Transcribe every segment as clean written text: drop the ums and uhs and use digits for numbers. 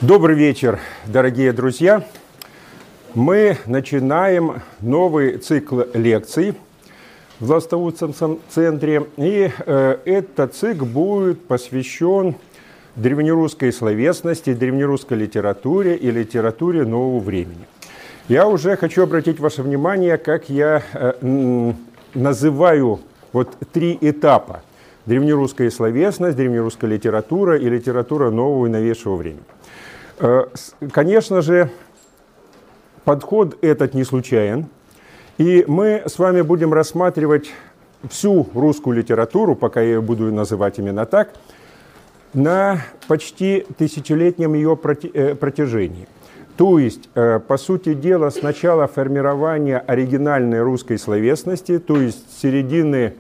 Добрый вечер, дорогие друзья! Мы начинаем новый цикл лекций в Златоустовском центре. И этот цикл будет посвящен древнерусской словесности, древнерусской литературе и литературе нового времени. Я уже хочу обратить ваше внимание, как я называю три этапа: древнерусская словесность, древнерусская литература и литература нового и новейшего времени. Конечно же, подход этот не случайен, и мы с вами будем рассматривать всю русскую литературу, пока я ее буду называть именно так, на почти тысячелетнем ее протяжении. То есть, по сути дела, с начала формирования оригинальной русской словесности, то есть с середины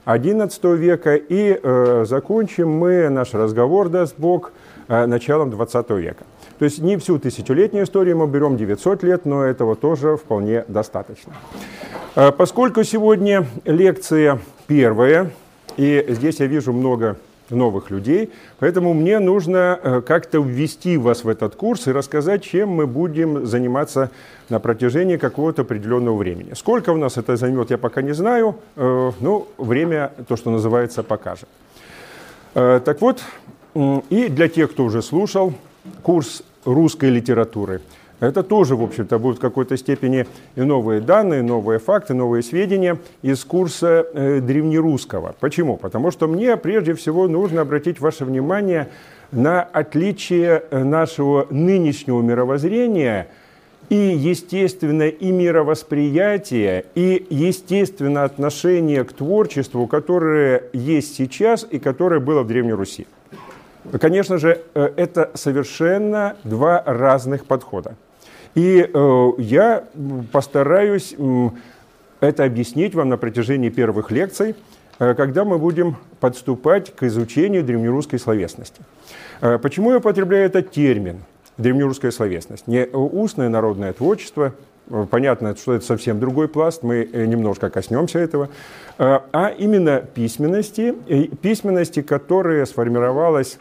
XI века, и закончим мы наш разговор, даст Бог, началом XX века. То есть не всю тысячелетнюю историю мы берем, 900 лет, но этого тоже вполне достаточно. Поскольку сегодня лекция первая, и здесь я вижу много новых людей, поэтому мне нужно как-то ввести вас в этот курс и рассказать, чем мы будем заниматься на протяжении какого-то определенного времени. Сколько у нас это займет, я пока не знаю, но время, то, что называется, покажет. Так вот, и для тех, кто уже слушал курс русской литературы, это тоже, в общем-то, будут в какой-то степени и новые данные, новые факты, новые сведения из курса древнерусского. Почему? Потому что мне прежде всего нужно обратить ваше внимание на отличие нашего нынешнего мировоззрения и, естественно, и мировосприятия, и, естественно, отношение к творчеству, которое есть сейчас и которое было в Древней Руси. Конечно же, это совершенно два разных подхода. И я постараюсь это объяснить вам на протяжении первых лекций, когда мы будем подступать к изучению древнерусской словесности. Почему я употребляю этот термин «древнерусская словесность»? Не устное народное творчество, понятно, что это совсем другой пласт, мы немножко коснемся этого, а именно письменности, которая сформировалась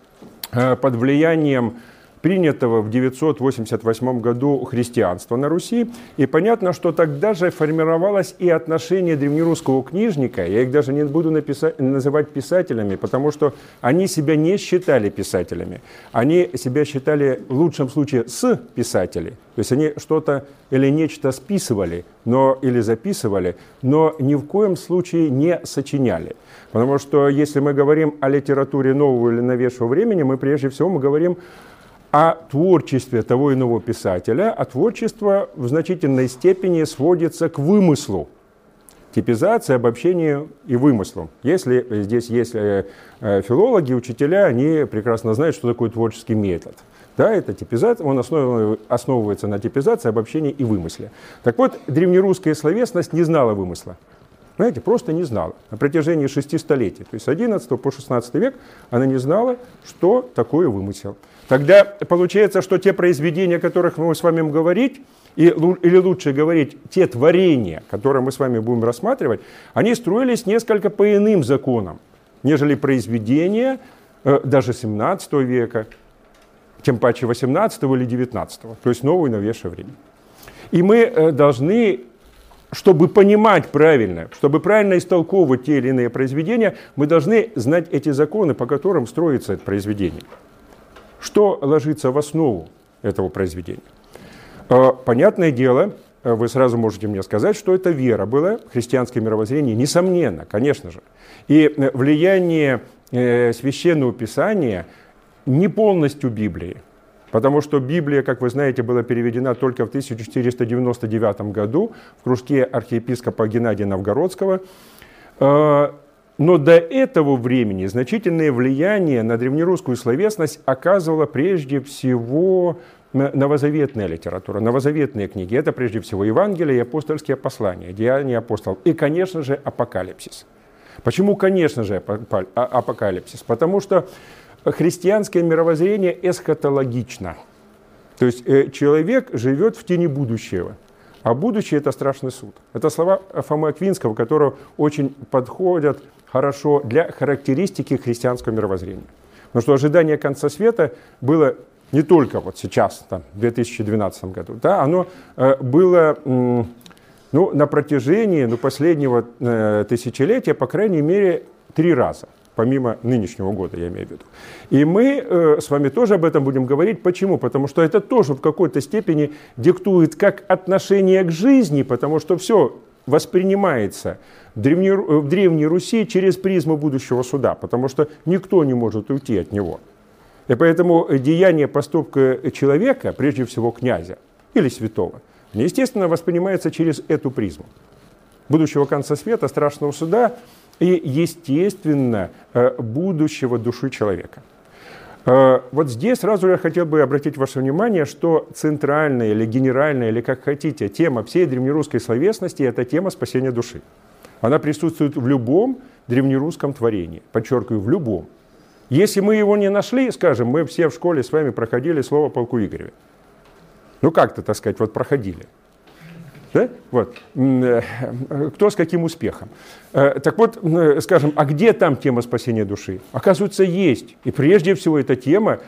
под влиянием принятого в 988 году христианства на Руси. И понятно, что тогда же формировалось и отношение древнерусского книжника. Я их даже не буду называть писателями, потому что они себя не считали писателями. Они себя считали в лучшем случае с писателей. То есть они что-то или нечто списывали или записывали, но ни в коем случае не сочиняли. Потому что если мы говорим о литературе нового или новейшего времени, мы прежде всего говорим о творчестве того или иного писателя, а творчество в значительной степени сводится к вымыслу. Типизация, обобщение и вымыслу. Если здесь есть филологи, учителя, они прекрасно знают, что такое творческий метод. Да, это типизация, он основывается на типизации, обобщении и вымысле. Так вот, древнерусская словесность не знала вымысла. Знаете, просто не знала. На протяжении 6 столетий, то есть с 11 по 16 век, она не знала, что такое вымысел. Тогда получается, что те произведения, о которых мы с вами будем говорить, или лучше говорить, те творения, которые мы с вами будем рассматривать, они строились несколько по иным законам, нежели произведения даже 17 века, тем паче 18 или 19, то есть новое и новейшее время. И мы должны, чтобы понимать правильно, чтобы правильно истолковывать те или иные произведения, мы должны знать эти законы, по которым строится это произведение. Что ложится в основу этого произведения? Понятное дело, вы сразу можете мне сказать, что это вера была, христианское мировоззрение, несомненно, конечно же. И влияние Священного Писания не полностью Библии, потому что Библия, как вы знаете, была переведена только в 1499 году в кружке архиепископа Геннадия Новгородского. Но до этого времени значительное влияние на древнерусскую словесность оказывала прежде всего новозаветная литература, новозаветные книги. Это прежде всего Евангелие и апостольские послания, Деяния апостолов и, конечно же, Апокалипсис. Почему, конечно же, Апокалипсис? Потому что христианское мировоззрение эсхатологично. То есть человек живет в тени будущего. А будущее – это страшный суд. Это слова Фомы Аквинского, которые очень подходят хорошо для характеристики христианского мировоззрения. Потому что ожидание конца света было не только вот сейчас, там, в 2012 году, да, оно было на протяжении последнего тысячелетия, по крайней мере, 3 раза, помимо нынешнего года, я имею в виду. И мы с вами тоже об этом будем говорить. Почему? Потому что это тоже в какой-то степени диктует как отношение к жизни, потому что все воспринимается в Древней Руси через призму будущего суда, потому что никто не может уйти от него. И поэтому деяние, поступка человека, прежде всего князя или святого, естественно, воспринимается через эту призму будущего конца света, страшного суда и, естественно, будущего души человека. Вот здесь сразу я хотел бы обратить ваше внимание, что центральная или генеральная, или как хотите, тема всей древнерусской словесности – это тема спасения души. Она присутствует в любом древнерусском творении, подчеркиваю, в любом. Если мы его не нашли, скажем, мы все в школе с вами проходили слово о полку Игореве. Ну как-то, так сказать, вот проходили. Да? Вот. Кто с каким успехом. Так вот, скажем, а где там тема спасения души? Оказывается, есть. И прежде всего эта тема,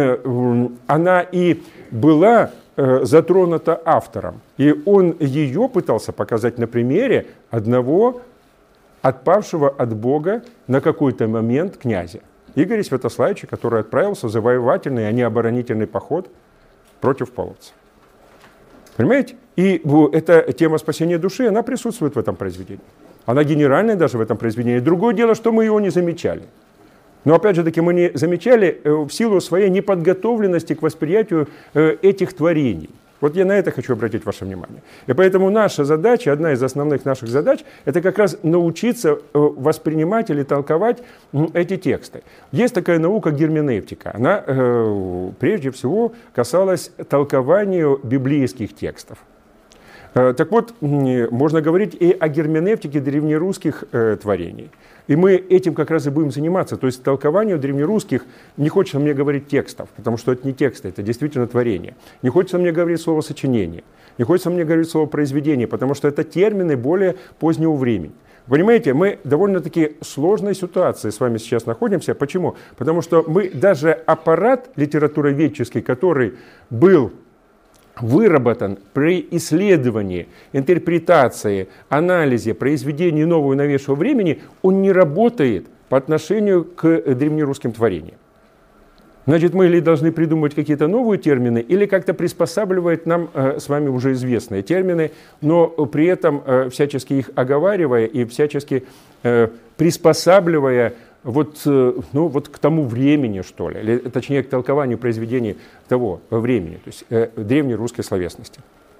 она и была затронута автором. И он ее пытался показать на примере одного отпавшего от Бога на какой-то момент князя. Игоря Святославича, который отправился в завоевательный, а не оборонительный поход против половцев. Понимаете? И эта тема спасения души, она присутствует в этом произведении. Она генеральная даже в этом произведении. Другое дело, что мы его не замечали. Но опять же таки мы не замечали в силу своей неподготовленности к восприятию этих творений. Вот я на это хочу обратить ваше внимание. И поэтому наша задача, одна из основных наших задач, это как раз научиться воспринимать или толковать эти тексты. Есть такая наука герменевтика. Она прежде всего касалась толкованию библейских текстов. Так вот, можно говорить и о герменевтике древнерусских творений. И мы этим как раз и будем заниматься. То есть толкованию древнерусских, не хочется мне говорить текстов, потому что это не тексты, это действительно творение. Не хочется мне говорить слово сочинение, не хочется мне говорить слово произведение, потому что это термины более позднего времени. Понимаете, мы в довольно-таки сложной ситуации с вами сейчас находимся. Почему? Потому что мы даже аппарат литературоведческий, который был выработан при исследовании, интерпретации, анализе, произведении нового и новейшего времени, он не работает по отношению к древнерусским творениям. Значит, мы или должны придумать какие-то новые термины, или как-то приспосабливать нам с вами уже известные термины, но при этом всячески их оговаривая и всячески приспосабливая вот к тому времени, что ли, или, точнее, к толкованию произведений того времени, то есть древнерусской словесности.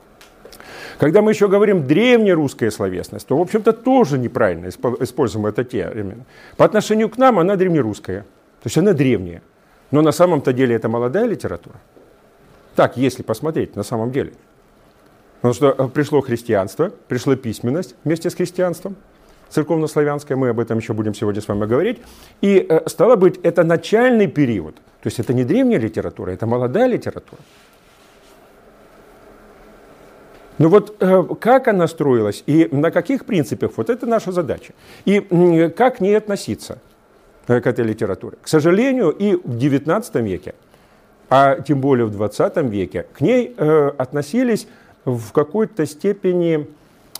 Когда мы еще говорим древнерусская словесность, то, в общем-то, тоже неправильно используем этот термин. По отношению к нам она древнерусская, то есть она древняя. Но на самом-то деле это молодая литература. Так, если посмотреть, на самом деле. Потому что пришло христианство, пришла письменность вместе с христианством, церковнославянская, мы об этом еще будем сегодня с вами говорить. И стало быть, это начальный период. То есть это не древняя литература, это молодая литература. Ну вот как она строилась и на каких принципах, вот это наша задача. И как к ней относиться, к этой литературе. К сожалению, и в XIX веке, а тем более в XX веке, к ней относились в какой-то степени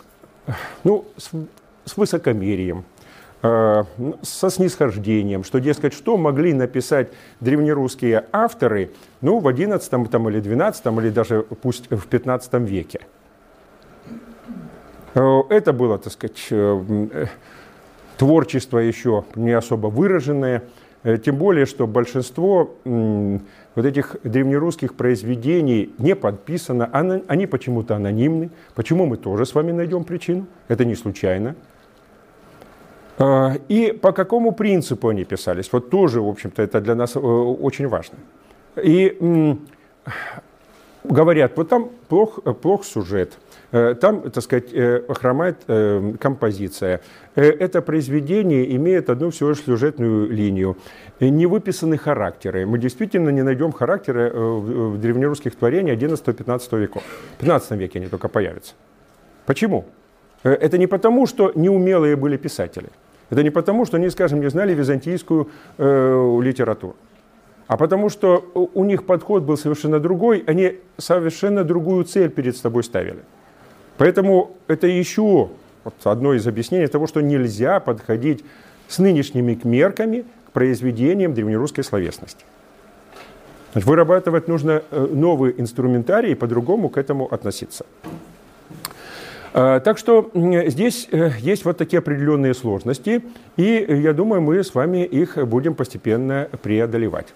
с высокомерием, со снисхождением, что, дескать, что могли написать древнерусские авторы в XI или XII, или даже пусть в XV веке. Это было, так сказать, творчество еще не особо выраженное, тем более, что большинство вот этих древнерусских произведений не подписано, они почему-то анонимны. Почему, мы тоже с вами найдем причину, это не случайно. И по какому принципу они писались, вот тоже, в общем-то, это для нас очень важно. И говорят, вот там плох сюжет, там, так сказать, хромает композиция. Это произведение имеет одну всего лишь сюжетную линию. Не выписаны характеры. Мы действительно не найдем характеры в древнерусских творениях XI-XV веков. В XV веке они только появятся. Почему? Это не потому, что неумелые были писатели. Это не потому, что они, скажем, не знали византийскую литературу. а потому что у них подход был совершенно другой, они совершенно другую цель перед собой ставили. Поэтому это еще одно из объяснений того, что нельзя подходить с нынешними мерками к произведениям древнерусской словесности. Значит, вырабатывать нужно новый инструментарий и по-другому к этому относиться. Так что здесь есть вот такие определенные сложности, и я думаю, мы с вами их будем постепенно преодолевать.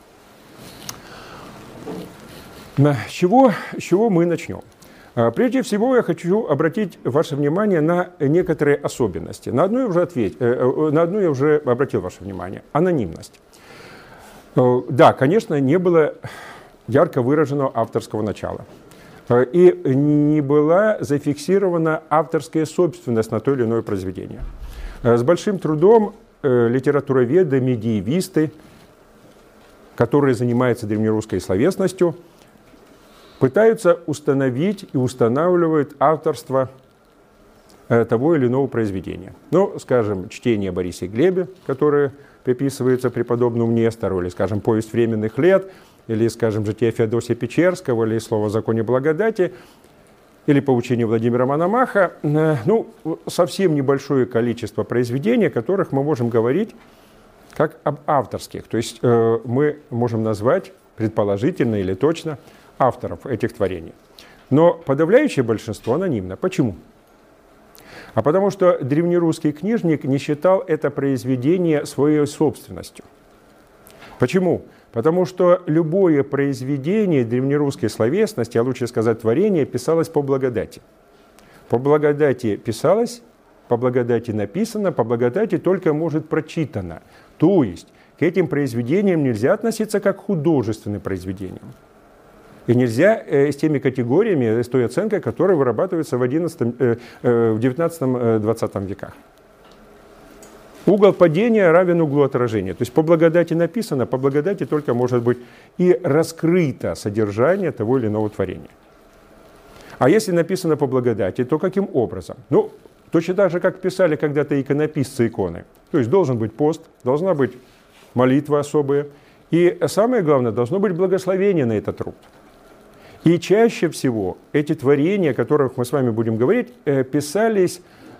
С чего мы начнем? Прежде всего, я хочу обратить ваше внимание на некоторые особенности. На одну я уже обратил ваше внимание. Анонимность. Да, конечно, не было ярко выраженного авторского начала. И не была зафиксирована авторская собственность на то или иное произведение. С большим трудом литературоведы, медиевисты, которые занимаются древнерусской словесностью, пытаются установить и устанавливают авторство того или иного произведения. Ну, скажем, чтение Бориса Глеба, которое приписывается преподобному Нестору, или, скажем, повесть временных лет, или, скажем, житие Феодосия Печерского, или слово о законе благодати, или поучение Владимира Мономаха. Ну, совсем небольшое количество произведений, о которых мы можем говорить как об авторских. То есть мы можем назвать предположительно или точно авторов этих творений. Но подавляющее большинство анонимно. Почему? А потому что древнерусский книжник не считал это произведение своей собственностью. Почему? Потому что любое произведение древнерусской словесности, а лучше сказать творение, писалось по благодати. По благодати писалось, по благодати написано, по благодати только может прочитано. То есть к этим произведениям нельзя относиться как к художественным произведениям. И нельзя с теми категориями, с той оценкой, которая вырабатывается в 19-20 веках. Угол падения равен углу отражения. То есть по благодати написано, по благодати только может быть и раскрыто содержание того или иного творения. А если написано по благодати, то каким образом? Ну, точно так же, как писали когда-то иконописцы иконы. То есть должен быть пост, должна быть молитва особая. И самое главное, должно быть благословение на этот труд. И чаще всего эти творения, о которых мы с вами будем говорить, писались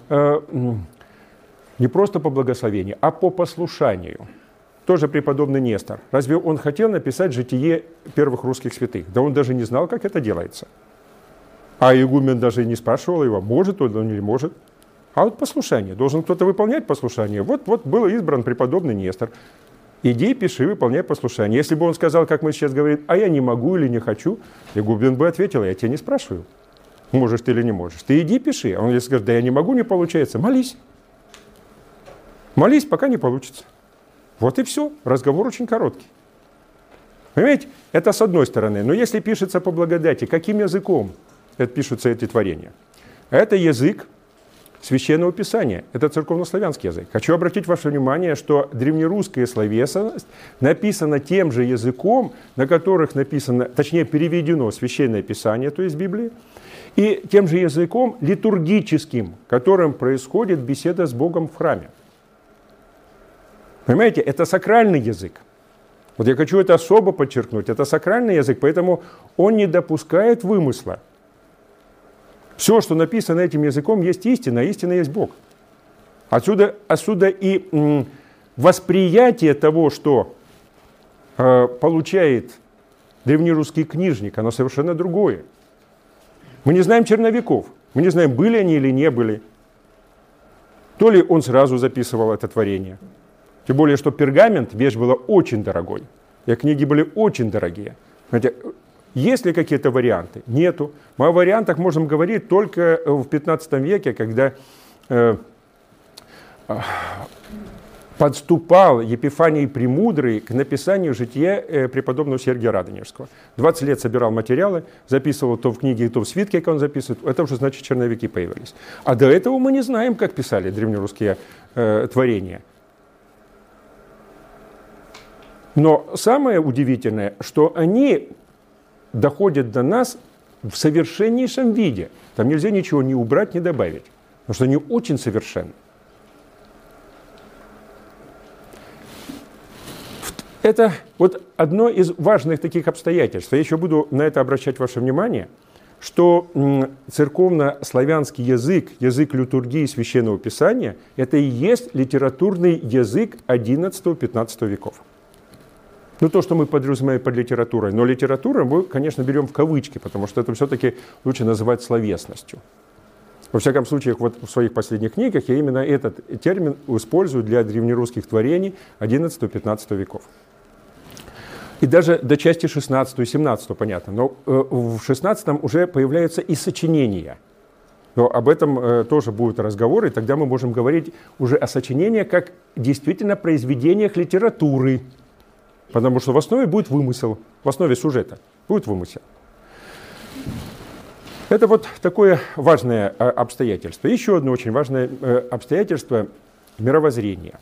не просто по благословению, а по послушанию. Тоже преподобный Нестор. Разве он хотел написать житие первых русских святых? Да он даже не знал, как это делается. А игумен даже не спрашивал его, может он или не может. А вот послушание. Должен кто-то выполнять послушание. Вот был избран преподобный Нестор. Иди, пиши, выполняй послушание. Если бы он сказал, как мы сейчас говорим, а я не могу или не хочу, игумен бы ответил, я тебя не спрашиваю, можешь ты или не можешь. Ты иди, пиши. А он если скажет, да я не могу, не получается, молись. Молись, пока не получится. Вот и все. Разговор очень короткий. Понимаете, это с одной стороны. Но если пишется по благодати, каким языком пишутся эти творения? Это язык Священного Писания. Это церковнославянский язык. Хочу обратить ваше внимание, что древнерусская словесность написана тем же языком, на которых написано, точнее переведено Священное Писание, то есть Библия, и тем же языком литургическим, которым происходит беседа с Богом в храме. Понимаете, это сакральный язык. Вот я хочу это особо подчеркнуть. Это сакральный язык, поэтому он не допускает вымысла. Все, что написано этим языком, есть истина, а истина есть Бог. Отсюда и восприятие того, что получает древнерусский книжник, оно совершенно другое. Мы не знаем черновиков, мы не знаем, были они или не были. То ли он сразу записывал это творение. Тем более, что пергамент, вещь была очень дорогой, и книги были очень дорогие. Знаете, есть ли какие-то варианты? Нету. Мы о вариантах можем говорить только в 15 веке, когда подступал Епифаний Премудрый к написанию жития преподобного Сергия Радонежского. 20 лет собирал материалы, записывал то в книге, то в свитке, как он записывает. Это уже значит черновики появились. А до этого мы не знаем, как писали древнерусские творения. Но самое удивительное, что они доходят до нас в совершеннейшем виде. Там нельзя ничего ни убрать, ни добавить, потому что они очень совершенны. Это вот одно из важных таких обстоятельств. Я еще буду на это обращать ваше внимание, что церковно-славянский язык, язык литургии Священного Писания, это и есть литературный язык XI-XV веков. Ну, то, что мы подразумеваем под литературой. Но литературу мы, конечно, берем в кавычки, потому что это все-таки лучше называть словесностью. Во всяком случае, вот в своих последних книгах я именно этот термин использую для древнерусских творений XI-XV веков. И даже до части 16 и 17, понятно. Но в 16 уже появляются и сочинения. Но об этом тоже будут разговоры, и тогда мы можем говорить уже о сочинениях как действительно произведениях литературы. Потому что в основе будет вымысел, в основе сюжета будет вымысел. Это вот такое важное обстоятельство. Еще одно очень важное обстоятельство – мировоззрение.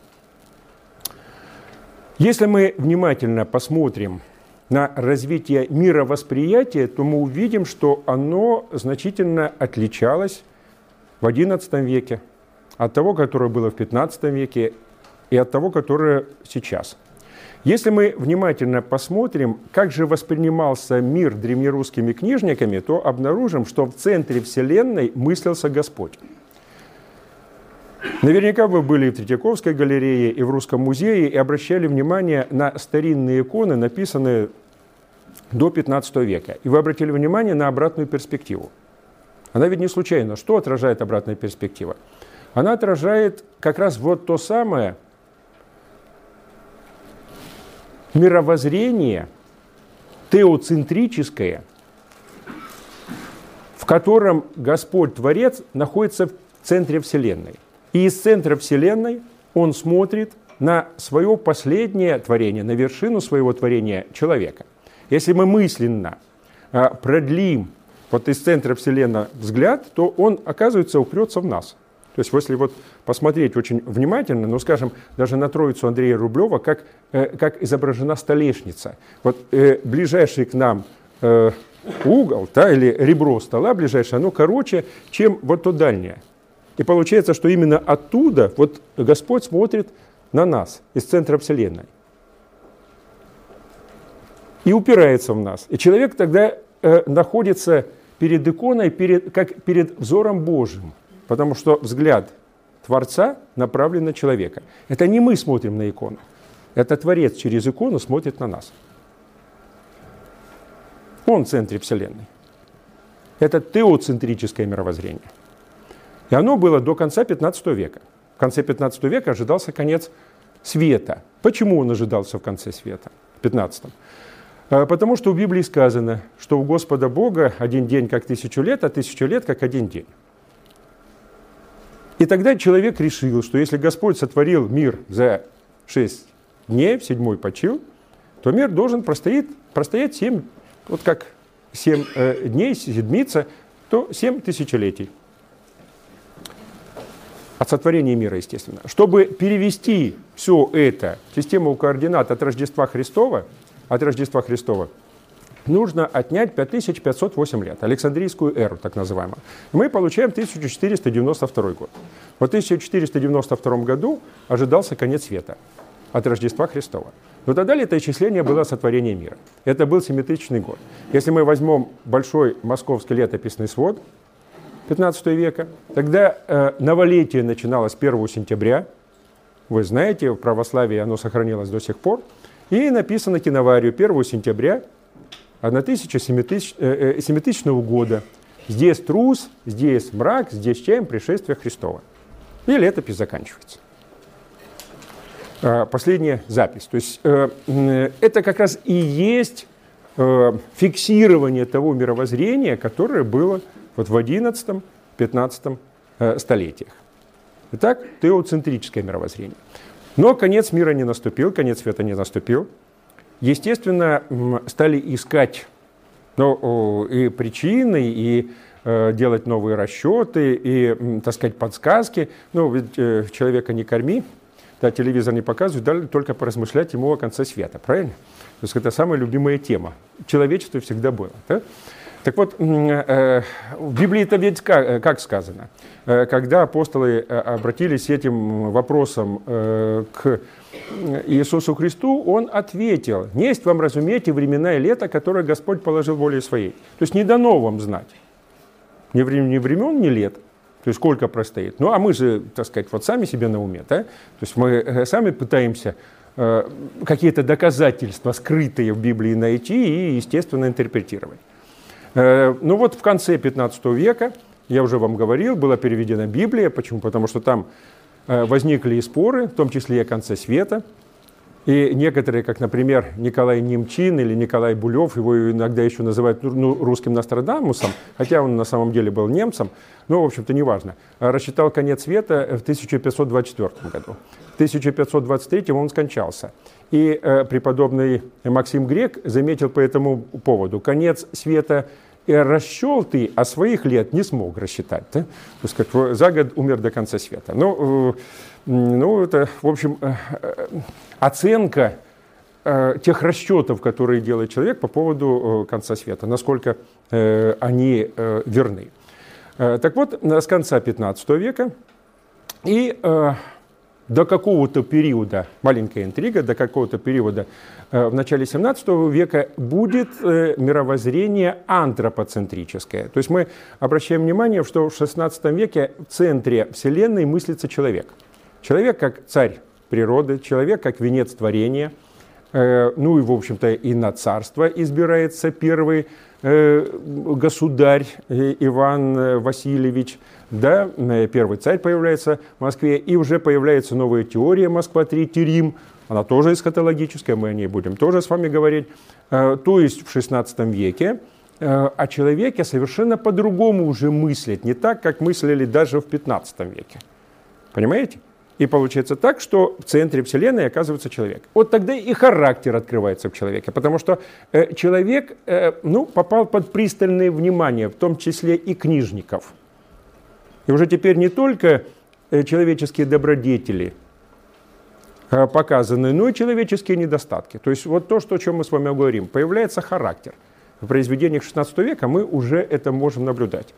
Если мы внимательно посмотрим на развитие мировосприятия, то мы увидим, что оно значительно отличалось в XI веке от того, которое было в XV веке, и от того, которое сейчас. Если мы внимательно посмотрим, как же воспринимался мир древнерусскими книжниками, то обнаружим, что в центре Вселенной мыслился Господь. Наверняка вы были и в Третьяковской галерее, и в Русском музее, и обращали внимание на старинные иконы, написанные до 15 века. И вы обратили внимание на обратную перспективу. Она ведь не случайна. Что отражает обратная перспектива? Она отражает как раз вот то самое мировоззрение теоцентрическое, в котором Господь Творец находится в центре Вселенной. И из центра Вселенной он смотрит на свое последнее творение, на вершину своего творения человека. Если мы мысленно продлим вот из центра Вселенной взгляд, то он, оказывается, упрется в нас. То есть, если вот посмотреть очень внимательно, ну, скажем, даже на Троицу Андрея Рублева, как изображена столешница. Вот ближайший к нам угол, да, или ребро стола ближайшее, оно короче, чем вот то дальнее. И получается, что именно оттуда вот Господь смотрит на нас, из центра Вселенной. И упирается в нас. И человек тогда находится перед иконой, как перед взором Божьим. Потому что взгляд Творца направлен на человека. Это не мы смотрим на икону. Это Творец через икону смотрит на нас. Он в центре Вселенной. Это теоцентрическое мировоззрение. И оно было до конца 15 века. В конце 15 века ожидался конец света. Почему он ожидался в конце света, в 15-м? Потому что в Библии сказано, что у Господа Бога один день как 1000 лет, а 1000 лет как один день. И тогда человек решил, что если Господь сотворил мир за 6 дней, в 7-й почил, то мир должен простоять 7, вот как 7 дней, седмица, то 7 тысячелетий. От сотворения мира, естественно. Чтобы перевести все это в систему координат от Рождества Христова, нужно отнять 5508 лет, Александрийскую эру, так называемую. Мы получаем 1492 год. В 1492 году ожидался конец света от Рождества Христова. Но тогда летоисчисление было сотворение мира. Это был 7000 год. Если мы возьмем большой московский летописный свод 15 века, тогда новолетие начиналось 1 сентября. Вы знаете, в православии оно сохранилось до сих пор. И написано киноварию 1 сентября 1700 года. Здесь трус, здесь мрак, здесь чаем пришествия Христова. И летопись заканчивается. Последняя запись. То есть это как раз и есть фиксирование того мировоззрения, которое было вот в 11-15 столетиях. Итак, теоцентрическое мировоззрение. Но конец мира не наступил, конец света не наступил. Естественно, стали искать и причины, и делать новые расчеты, и, так сказать, подсказки. Ну, ведь человека не корми, да, телевизор не показывают, дали только поразмышлять ему о конце света, правильно? То есть это самая любимая тема. Человечество всегда было. Да? Так вот, в Библии-то ведь как сказано? Когда апостолы обратились с этим вопросом к Иисусу Христу, Он ответил: «Несть вам разумейте времена и лета, которые Господь положил волей своей». То есть не дано вам знать ни времен, ни лет, то есть сколько простоит. Ну а мы же, так сказать, вот сами себе на уме, да? То есть мы сами пытаемся какие-то доказательства, скрытые в Библии, найти и, естественно, интерпретировать. Ну вот в конце 15 века, я уже вам говорил, была переведена Библия. Почему? Потому что там возникли и споры, в том числе и о конце света. И некоторые, как, например, Николай Немчин или Николай Булев, его иногда еще называют русским Нострадамусом, хотя он на самом деле был немцем, но, в общем-то, неважно, рассчитал конец света в 1524 году. В 1523 он скончался. И преподобный Максим Грек заметил по этому поводу: конец света расчел ты, а своих лет не смог рассчитать. Да? То есть как за год умер до конца света. Ну, это, в общем, оценка тех расчетов, которые делает человек по поводу конца света, насколько они верны. Так вот, с конца 15 века и до какого-то периода, маленькая интрига, до какого-то периода в начале 17 века будет мировоззрение антропоцентрическое. То есть мы обращаем внимание, что в 16 веке в центре Вселенной мыслится человек. Человек как царь природы, человек как венец творения, ну и, в общем-то, и на царство избирается первый государь Иван Васильевич, да, первый царь появляется в Москве, и уже появляется новая теория Москва-3 Рим, она тоже эсхатологическая, мы о ней будем тоже с вами говорить. То есть в 16 веке о человеке совершенно по-другому уже мыслят, не так, как мыслили даже в 15 веке. Понимаете? И получается так, что в центре Вселенной оказывается человек. Вот тогда и характер открывается в человеке, потому что человек попал под пристальное внимание, в том числе и книжников. И уже теперь не только человеческие добродетели показаны, но и человеческие недостатки. То есть вот то, о чем мы с вами говорим, появляется характер. В произведениях XVI века мы уже это можем наблюдать.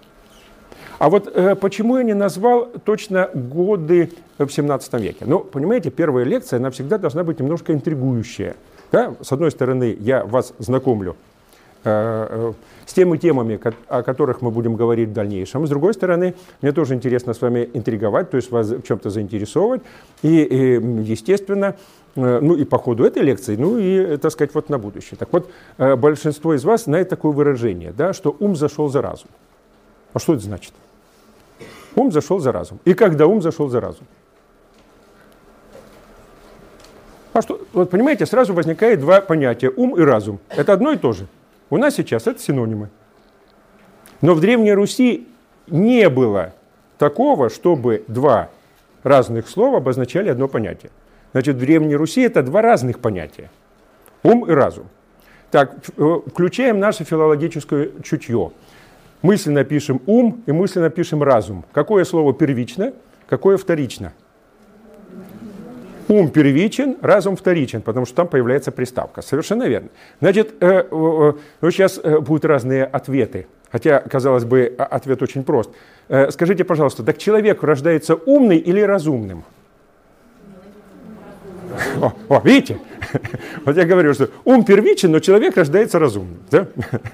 А вот почему я не назвал точно годы в XVII веке? Ну, понимаете, первая лекция, она всегда должна быть немножко интригующая. Да? С одной стороны, я вас знакомлю с теми темами, о которых мы будем говорить в дальнейшем. С другой стороны, мне тоже интересно с вами интриговать, то есть вас в чем-то заинтересовывать. И естественно, ну и по ходу этой лекции, ну и, так сказать, вот на будущее. Так вот, большинство из вас знает такое выражение, да, что ум зашел за разум. А что это значит? Ум зашел за разум. И когда ум зашел за разум? А что, вот понимаете, сразу возникает два понятия: ум и разум. Это одно и то же. У нас сейчас это синонимы. Но в Древней Руси не было такого, чтобы два разных слова обозначали одно понятие. Значит, в Древней Руси это два разных понятия. Ум и разум. Так, включаем наше филологическое чутье. Мысленно пишем ум и мысленно пишем разум. Какое слово первично, какое вторично? Ум первичен, разум вторичен, потому что там появляется приставка. Совершенно верно. Значит, сейчас будут разные ответы. Хотя, казалось бы, ответ очень прост. Скажите, пожалуйста, так человек рождается умный или разумным? Видите? Вот я говорю, что ум первичен, но человек рождается разумным. Да?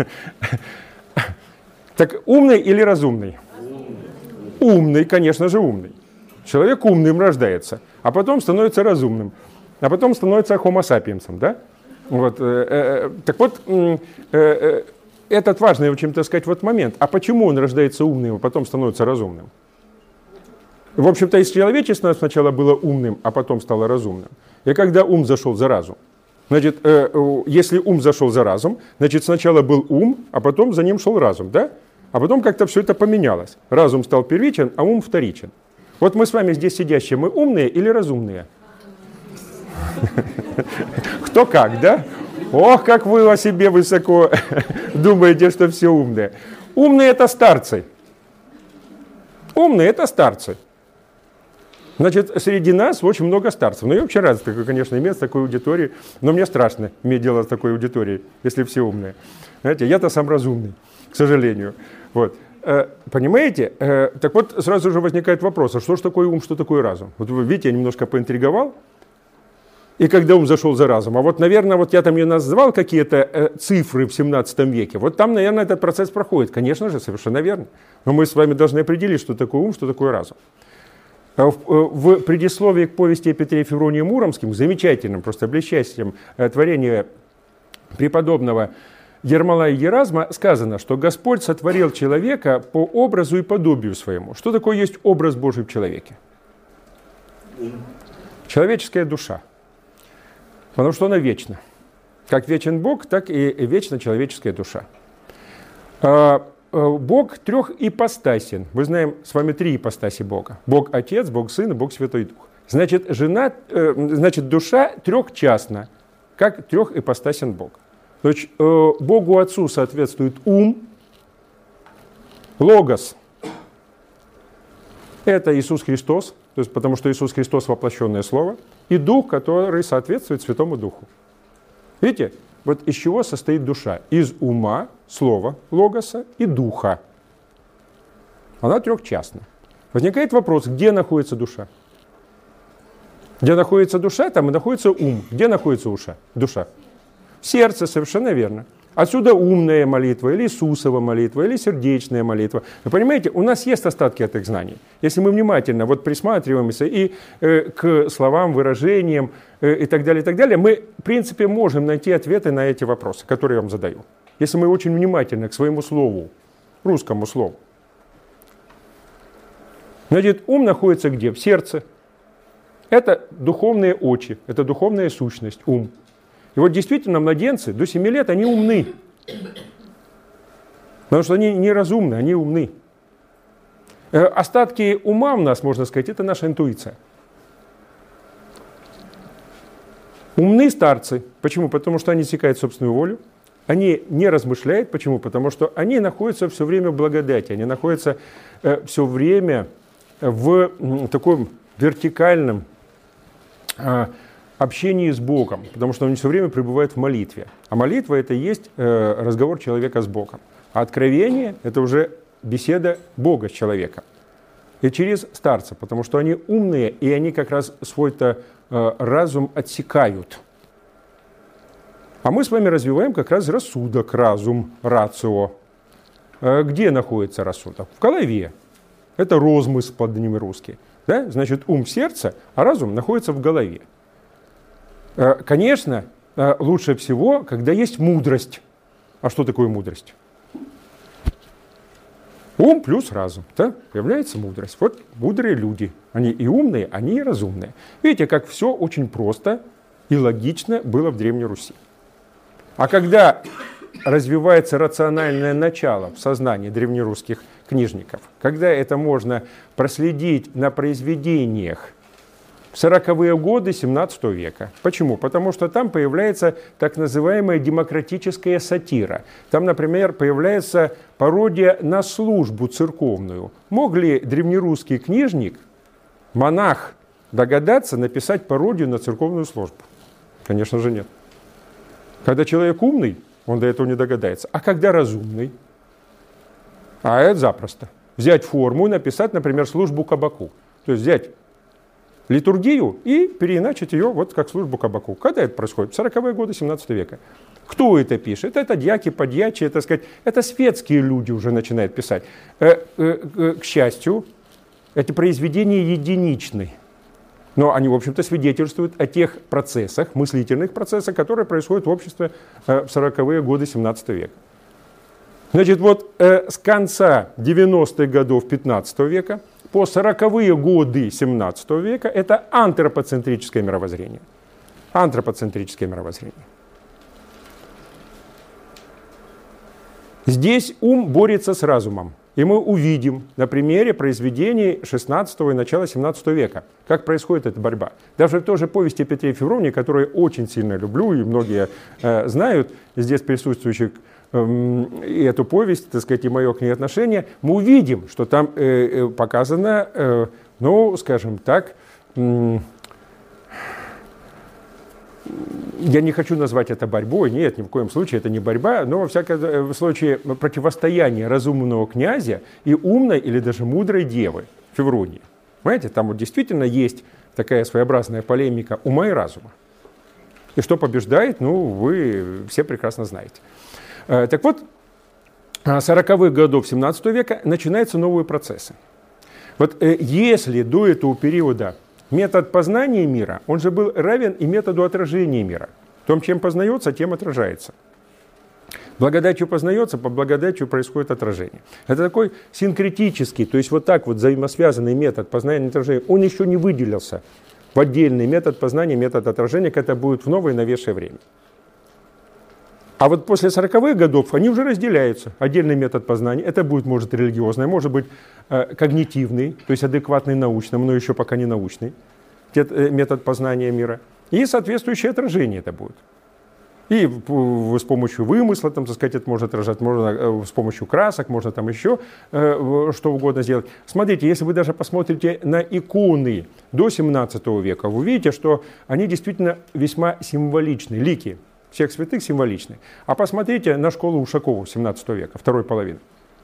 Так умный или разумный? Умный, конечно же, умный. Человек умным рождается, а потом становится разумным, а потом становится homo sapiens'ом, да? Вот, так вот, этот важный очень, так сказать, вот момент. А почему он рождается умным, а потом становится разумным? В общем-то, и человечество сначала было умным, а потом стало разумным. И когда ум зашел за разум? Значит, если ум зашел за разум, значит, сначала был ум, а потом за ним шел разум, да? А потом как-то все это поменялось. Разум стал первичен, а ум вторичен. Вот мы с вами здесь сидящие, мы умные или разумные? Кто как, да? Ох, как вы о себе высоко думаете, что все умные. Умные — это старцы. Умные — это старцы. Значит, среди нас очень много старцев. Ну, я вообще рад, конечно, иметь такой аудитории, но мне страшно иметь дело с такой аудиторией, если все умные. Знаете, я-то сам разумный, к сожалению. Вот. Понимаете? Так вот, сразу же возникает вопрос, а что же такое ум, что такое разум? Вот вы видите, я немножко поинтриговал, и когда ум зашел за разум. А вот, наверное, вот я там не назвал какие-то цифры в 17 веке, вот там, наверное, этот процесс проходит. Конечно же, совершенно верно. Но мы с вами должны определить, что такое ум, что такое разум. В предисловии к повести о Петре Февронии Муромском, замечательном, просто блестящем творении преподобного Ермолая Еразма, сказано, что Господь сотворил человека по образу и подобию своему. Что такое есть образ Божий в человеке? Человеческая душа. Потому что она вечна. Как вечен Бог, так и вечна человеческая душа. Бог трехипостасен. Мы знаем с вами 3 ипостаси Бога. Бог Отец, Бог Сын и Бог Святой Дух. Значит, душа трехчастна, как трехипостасен Бог. Значит, Богу Отцу соответствует ум, логос. Это Иисус Христос, то есть, потому что Иисус Христос воплощенное Слово, и Дух, который соответствует Святому Духу. Видите? Вот из чего состоит душа? Из ума, слова, логоса и духа. Она трехчастна. Возникает вопрос, где находится душа? Где находится душа, там и находится ум. Где находится душа? В сердце, совершенно верно. Отсюда умная молитва, или Иисусова молитва, или сердечная молитва. Вы понимаете, у нас есть остатки этих знаний. Если мы внимательно присматриваемся и к словам, выражениям и так далее, мы, в принципе, можем найти ответы на эти вопросы, которые я вам задаю. Если мы очень внимательны к своему слову, русскому слову. Значит, ум находится где? В сердце. Это духовные очи, это духовная сущность, ум. И вот действительно младенцы до 7 лет, они умны. Потому что они неразумны, они умны. Остатки ума у нас, можно сказать, это наша интуиция. Умны старцы. Почему? Потому что они секают собственную волю. Они не размышляют. Почему? Потому что они находятся все время в благодати. Они находятся все время в таком вертикальном общении с Богом, потому что он все время пребывает в молитве. А молитва — это и есть разговор человека с Богом. А откровение — это уже беседа Бога с человеком. И через старца, потому что они умные, и они как раз свой-то разум отсекают. А мы с вами развиваем как раз рассудок, разум, рацио. Где находится рассудок? В голове. Это розмысл по-древнерусски. Да? Значит, ум в сердце, а разум находится в голове. Конечно, лучше всего, когда есть мудрость. А что такое мудрость? Ум плюс разум. Да? Появляется мудрость. Вот мудрые люди. Они и умные, они и разумные. Видите, как все очень просто и логично было в Древней Руси. А когда развивается рациональное начало в сознании древнерусских книжников, когда это можно проследить на произведениях в 40-е годы 17 века. Почему? Потому что там появляется так называемая демократическая сатира. Там, например, появляется пародия на службу церковную. Мог ли древнерусский книжник, монах, догадаться написать пародию на церковную службу? Конечно же нет. Когда человек умный, он до этого не догадается. А когда разумный? А это запросто. Взять форму и написать, например, службу кабаку. То есть взять литургию и переиначить ее вот как службу кабаку. Когда это происходит? В 40-е годы 17 века. Кто это пишет? Это дьяки, подьячие, так сказать. Это светские люди уже начинают писать. К счастью, эти произведения единичны. Но они, в общем-то, свидетельствуют о тех процессах, мыслительных процессах, которые происходят в обществе в 40-е годы 17 века. Значит, вот с конца 90-х годов 15 века по 40-е годы 17 века это антропоцентрическое мировоззрение. Антропоцентрическое мировоззрение. Здесь ум борется с разумом. И мы увидим на примере произведений 16 и начала 17 века, как происходит эта борьба. Даже в той же повести Петре Февронии, которую я очень сильно люблю, и многие знают, здесь присутствующих и эту повесть, так сказать, и мое к ней отношение, мы увидим, что там показано, ну, скажем так, я не хочу назвать это борьбой, нет, ни в коем случае это не борьба, но во всяком случае противостояние разумного князя и умной или даже мудрой девы Февронии. Понимаете, там вот действительно есть такая своеобразная полемика ума и разума. И что побеждает, ну, вы все прекрасно знаете. Так вот, с 40-х годов 17 века начинаются новые процессы. Вот если до этого периода метод познания мира, он же был равен и методу отражения мира. В том, чем познается, тем отражается. Благодатью познается, по благодатью происходит отражение. Это такой синкретический, то есть вот так вот взаимосвязанный метод познания и отражения, он еще не выделился в отдельный метод познания, метод отражения, как это будет в новое новейшее время. А вот после 40-х годов они уже разделяются. Отдельный метод познания, это будет, может, религиозный, может быть, когнитивный, то есть адекватный научным, но еще пока не научный метод познания мира. И соответствующее отражение это будет. И с помощью вымысла, там, так сказать, это можно отражать, можно с помощью красок, можно там еще что угодно сделать. Смотрите, если вы даже посмотрите на иконы до 17 века, вы увидите, что они действительно весьма символичны, лики всех святых символичны. А посмотрите на школу Ушакова 17 века, второй половины.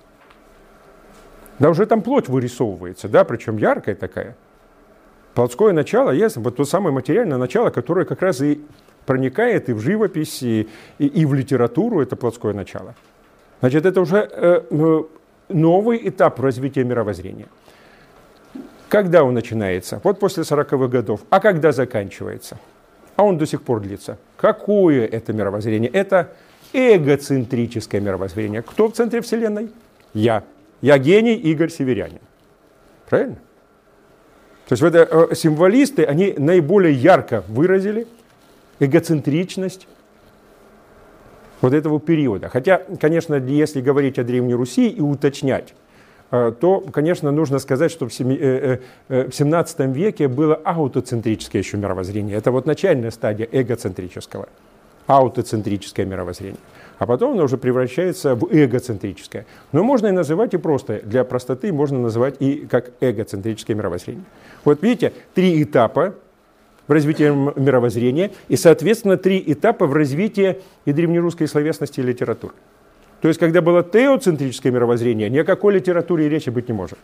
Да уже там плоть вырисовывается, да, причем яркая такая. Плотское начало есть, вот то самое материальное начало, которое как раз и проникает и в живопись, и в литературу, это плотское начало. Значит, это уже новый этап развития мировоззрения. Когда он начинается? Вот после 40-х годов. А когда заканчивается? А он до сих пор длится. Какое это мировоззрение? Это эгоцентрическое мировоззрение. Кто в центре Вселенной? Я. Я гений, Игорь Северянин. Правильно? То есть это символисты, они наиболее ярко выразили эгоцентричность вот этого периода. Хотя, конечно, если говорить о Древней Руси и уточнять, то, конечно, нужно сказать, что в 17 веке было аутоцентрическое еще мировоззрение. Это вот начальная стадия эгоцентрического, аутоцентрическое мировоззрение. А потом оно уже превращается в эгоцентрическое. Но можно и называть и просто, для простоты можно называть и как эгоцентрическое мировоззрение. Вот видите, 3 этапа в развитии мировоззрения и, соответственно, 3 этапа в развитии и древнерусской словесности и литературы. То есть, когда было теоцентрическое мировоззрение, ни о какой литературе и речи быть не может.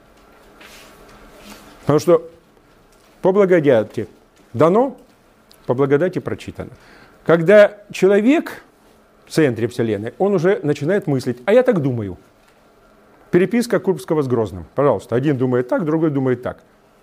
Потому что по благодати дано, по благодати прочитано. Когда человек в центре Вселенной, он уже начинает мыслить, а я так думаю. Переписка Курбского с Грозным. Пожалуйста, один думает так, другой думает так.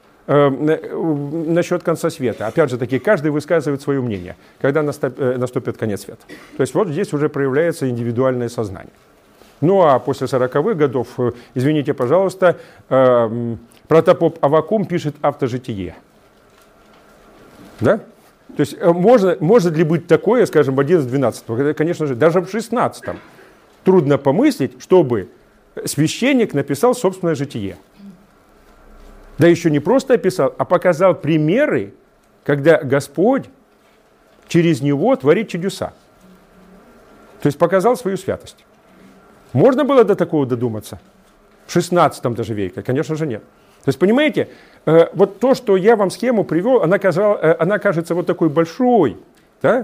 Насчет конца света. Опять же таки, каждый высказывает свое мнение, когда наступит конец света. То есть вот здесь уже проявляется индивидуальное сознание. Ну а после 40-х годов, извините, пожалуйста, протопоп Аввакум пишет автожитие. Да? То есть может ли быть такое, скажем, в 11-12, конечно же, даже в 16 трудно помыслить, чтобы священник написал собственное житие. Да еще не просто описал, а показал примеры, когда Господь через него творит чудеса. То есть показал свою святость. Можно было до такого додуматься? В 16 даже веке? Конечно же нет. То есть, понимаете, вот то, что я вам схему привел, она кажется вот такой большой, да?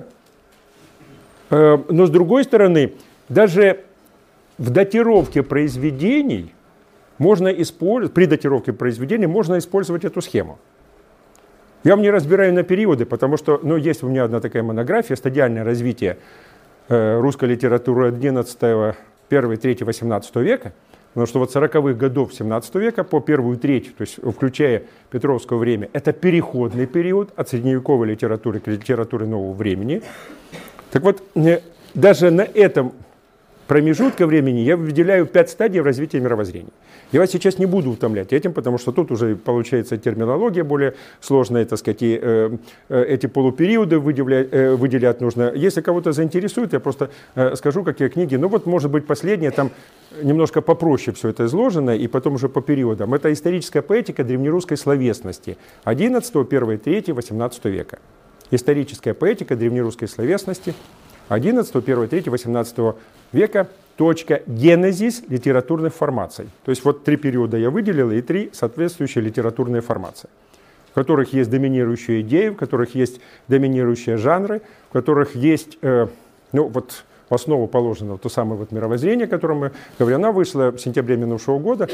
Но с другой стороны, даже в датировке произведений можно использовать, при датировке произведений можно использовать эту схему. Я вам не разбираю на периоды, потому что есть у меня одна такая монография «Стадиальное развитие русской литературы 11, 1, 3, 18 века». Потому что вот 40-х годов 17 века по первую и третью, то есть включая Петровское время, это переходный период от средневековой литературы к литературе нового времени. Так вот, даже на этом промежутке времени я выделяю 5 стадий развития мировоззрения. Я вас сейчас не буду утомлять этим, потому что тут уже получается терминология более сложная, так сказать, и эти полупериоды выделять нужно. Если кого-то заинтересует, я просто скажу, какие книги. Ну вот, может быть, последняя, там немножко попроще все это изложено, и потом уже по периодам. Это историческая поэтика древнерусской словесности 11, 1, 3, 18 века. Историческая поэтика древнерусской словесности 11, 1, 3, 18 века. Точка генезис литературных формаций. То есть вот 3 периода я выделил и 3 соответствующие литературные формации. которых есть доминирующие идеи, в которых есть доминирующие жанры, в которых есть, в основу положено то самое мировоззрение, о котором мы говорим. Она вышла в сентябре минувшего года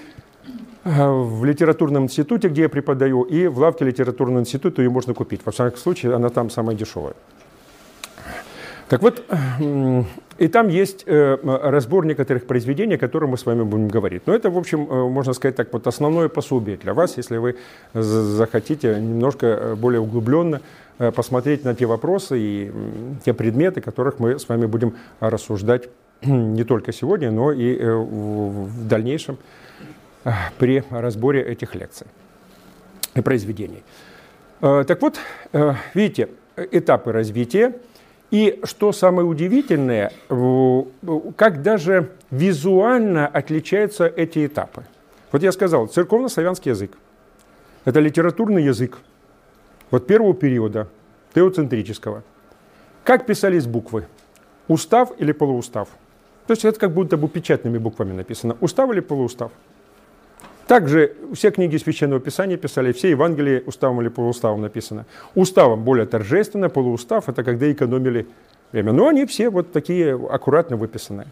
в литературном институте, где я преподаю, и в лавке литературного института ее можно купить. Во всяком случае, она там самая дешевая. Так вот, и там есть разбор некоторых произведений, о которых мы с вами будем говорить. Но это, в общем, можно сказать так, основное пособие для вас, если вы захотите немножко более углубленно посмотреть на те вопросы и те предметы, о которых мы с вами будем рассуждать не только сегодня, но и в дальнейшем при разборе этих лекций и произведений. Так вот, видите, этапы развития. И что самое удивительное, как даже визуально отличаются эти этапы. Вот я сказал, церковно-славянский язык – это литературный язык первого периода, теоцентрического. Как писались буквы? Устав или полуустав? То есть это как будто бы печатными буквами написано. Устав или полуустав? Также все книги Священного Писания писали, все Евангелия уставом или полууставом написано. Уставом более торжественно, полуустав – это когда экономили время. Но они все такие аккуратно выписанные.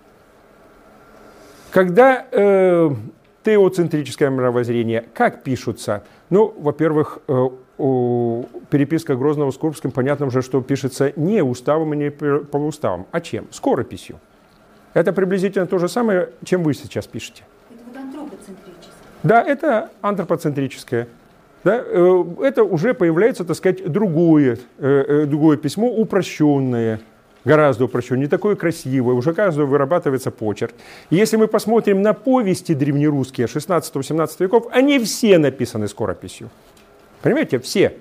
Когда теоцентрическое мировоззрение, как пишутся? Во-первых, переписка Грозного с Курбским, понятно же, что пишется не уставом и не полууставом, а чем? Скорописью. Это приблизительно то же самое, чем вы сейчас пишете. Да, это антропоцентрическое. Да, это уже появляется, так сказать, другое письмо, упрощенное, гораздо упрощенное, не такое красивое, уже каждого вырабатывается почерк. И если мы посмотрим на повести древнерусские 16-17 веков, они все написаны скорописью. Понимаете, все.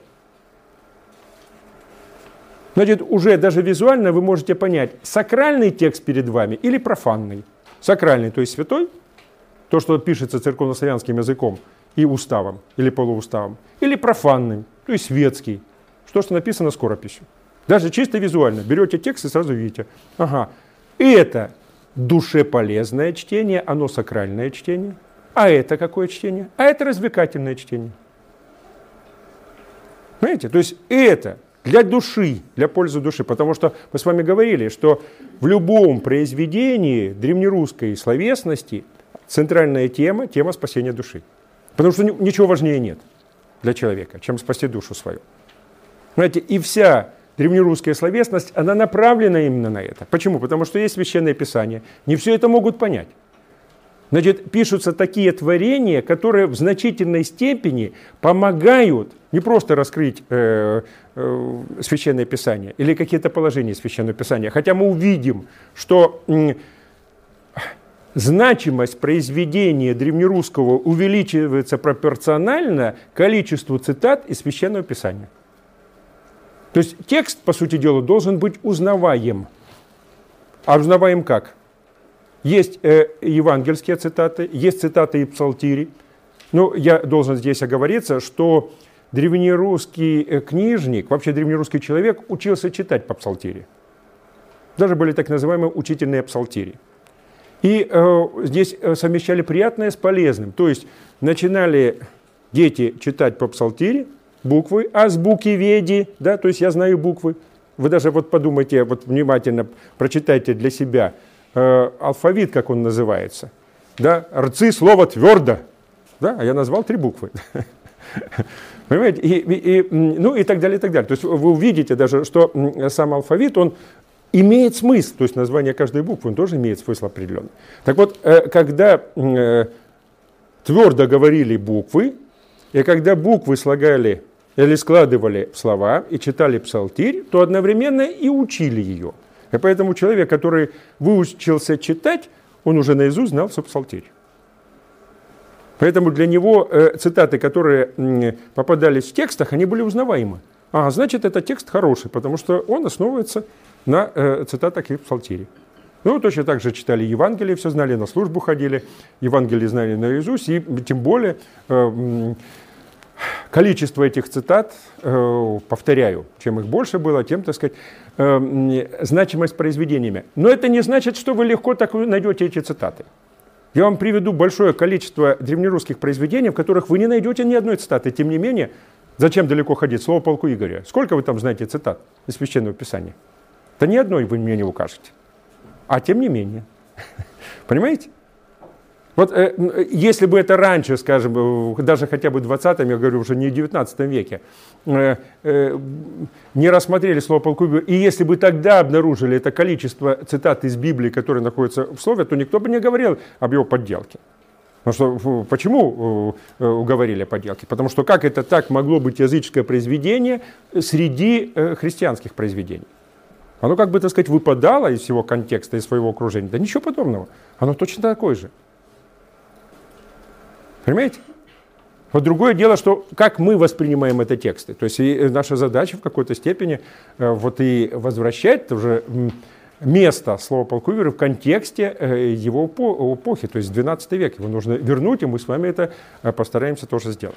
Значит, уже даже визуально вы можете понять, сакральный текст перед вами или профанный. Сакральный, то есть святой, то, что пишется церковнославянским языком и уставом, или полууставом, или профанным, то есть светский, что написано скорописью. Даже чисто визуально. Берете текст и сразу видите. Ага, это душеполезное чтение, оно сакральное чтение. А это какое чтение? А это развлекательное чтение. Понимаете? То есть это для души, для пользы души. Потому что мы с вами говорили, что в любом произведении древнерусской словесности центральная тема – тема спасения души. Потому что ничего важнее нет для человека, чем спасти душу свою. Знаете, и вся древнерусская словесность, она направлена именно на это. Почему? Потому что есть Священное Писание. Не все это могут понять. Значит, пишутся такие творения, которые в значительной степени помогают не просто раскрыть Священное Писание или какие-то положения Священного Писания, хотя мы увидим, что значимость произведения древнерусского увеличивается пропорционально количеству цитат из Священного Писания. То есть текст, по сути дела, должен быть узнаваем. А узнаваем как? Есть евангельские цитаты, есть цитаты и псалтири. Я должен здесь оговориться, что древнерусский книжник, вообще древнерусский человек учился читать по псалтири. Даже были так называемые учительные псалтири. И здесь совмещали приятное с полезным. То есть начинали дети читать по псалтире буквы, азбуки-веди, да, то есть я знаю буквы. Вы даже подумайте, внимательно прочитайте для себя алфавит, как он называется. Да? Рцы слово твердо. Да? А я назвал 3 буквы. Понимаете? И так далее, и так далее. То есть вы увидите даже, что сам алфавит, он имеет смысл, то есть название каждой буквы, он тоже имеет смысл определенный. Так вот, когда твердо говорили буквы, и когда буквы слагали или складывали в слова и читали псалтирь, то одновременно и учили ее. И поэтому человек, который выучился читать, он уже наизусть знал все псалтирь. Поэтому для него цитаты, которые попадались в текстах, они были узнаваемы. Значит, этот текст хороший, потому что он основывается на цитатах и псалтире. Точно так же читали Евангелие, все знали, на службу ходили, Евангелие знали наизусть, и тем более количество этих цитат, повторяю, чем их больше было, тем, так сказать, значимость произведениями. Но это не значит, что вы легко так найдете эти цитаты. Я вам приведу большое количество древнерусских произведений, в которых вы не найдете ни одной цитаты. Тем не менее, зачем далеко ходить? Слово полку Игоря. Сколько вы там знаете цитат из Священного Писания? Да ни одной вы мне не укажете. А тем не менее. Понимаете? Вот если бы это раньше, скажем, даже хотя бы в 20-м, я говорю, уже не в 19 веке, не рассмотрели слово полку Игоря, и если бы тогда обнаружили это количество цитат из Библии, которые находятся в слове, то никто бы не говорил об его подделке. Потому что, почему говорили о подделке? Потому что как это так могло быть языческое произведение среди христианских произведений? Оно, как бы, так сказать, выпадало из всего контекста, из своего окружения. Да ничего подобного. Оно точно такое же. Понимаете? Вот другое дело, что как мы воспринимаем эти тексты. То есть и наша задача в какой-то степени вот и возвращать уже место слова полку Игоря в контексте его эпохи, то есть 12 век. Его нужно вернуть, и мы с вами это постараемся тоже сделать.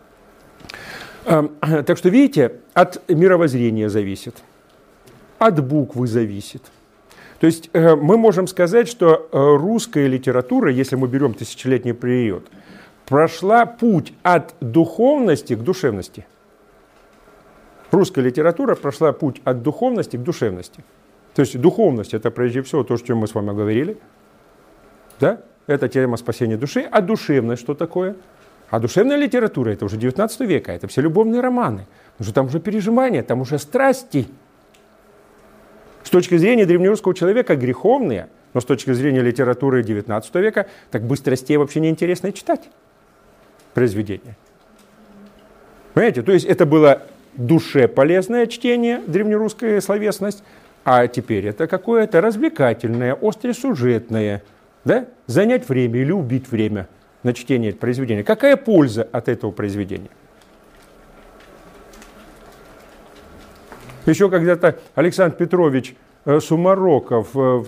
Так что, видите, от мировоззрения зависит, от буквы зависит. То есть мы можем сказать, что русская литература, если мы берем тысячелетний период, прошла путь от духовности к душевности. Русская литература прошла путь от духовности к душевности. То есть духовность – это прежде всего то, о чем мы с вами говорили. Да? Это тема спасения души. А душевность что такое? А душевная литература – это уже 19 века, это все любовные романы. Потому что там уже переживания, там уже страсти. С точки зрения древнерусского человека греховные, но с точки зрения литературы 19 века, так бы страстей вообще неинтересно читать произведение. Понимаете? То есть это было душе полезное чтение, древнерусская словесность, а теперь это какое-то развлекательное, остросюжетное, да? Занять время или убить время на чтение произведения. Какая польза от этого произведения? Еще когда-то Александр Петрович Сумароков в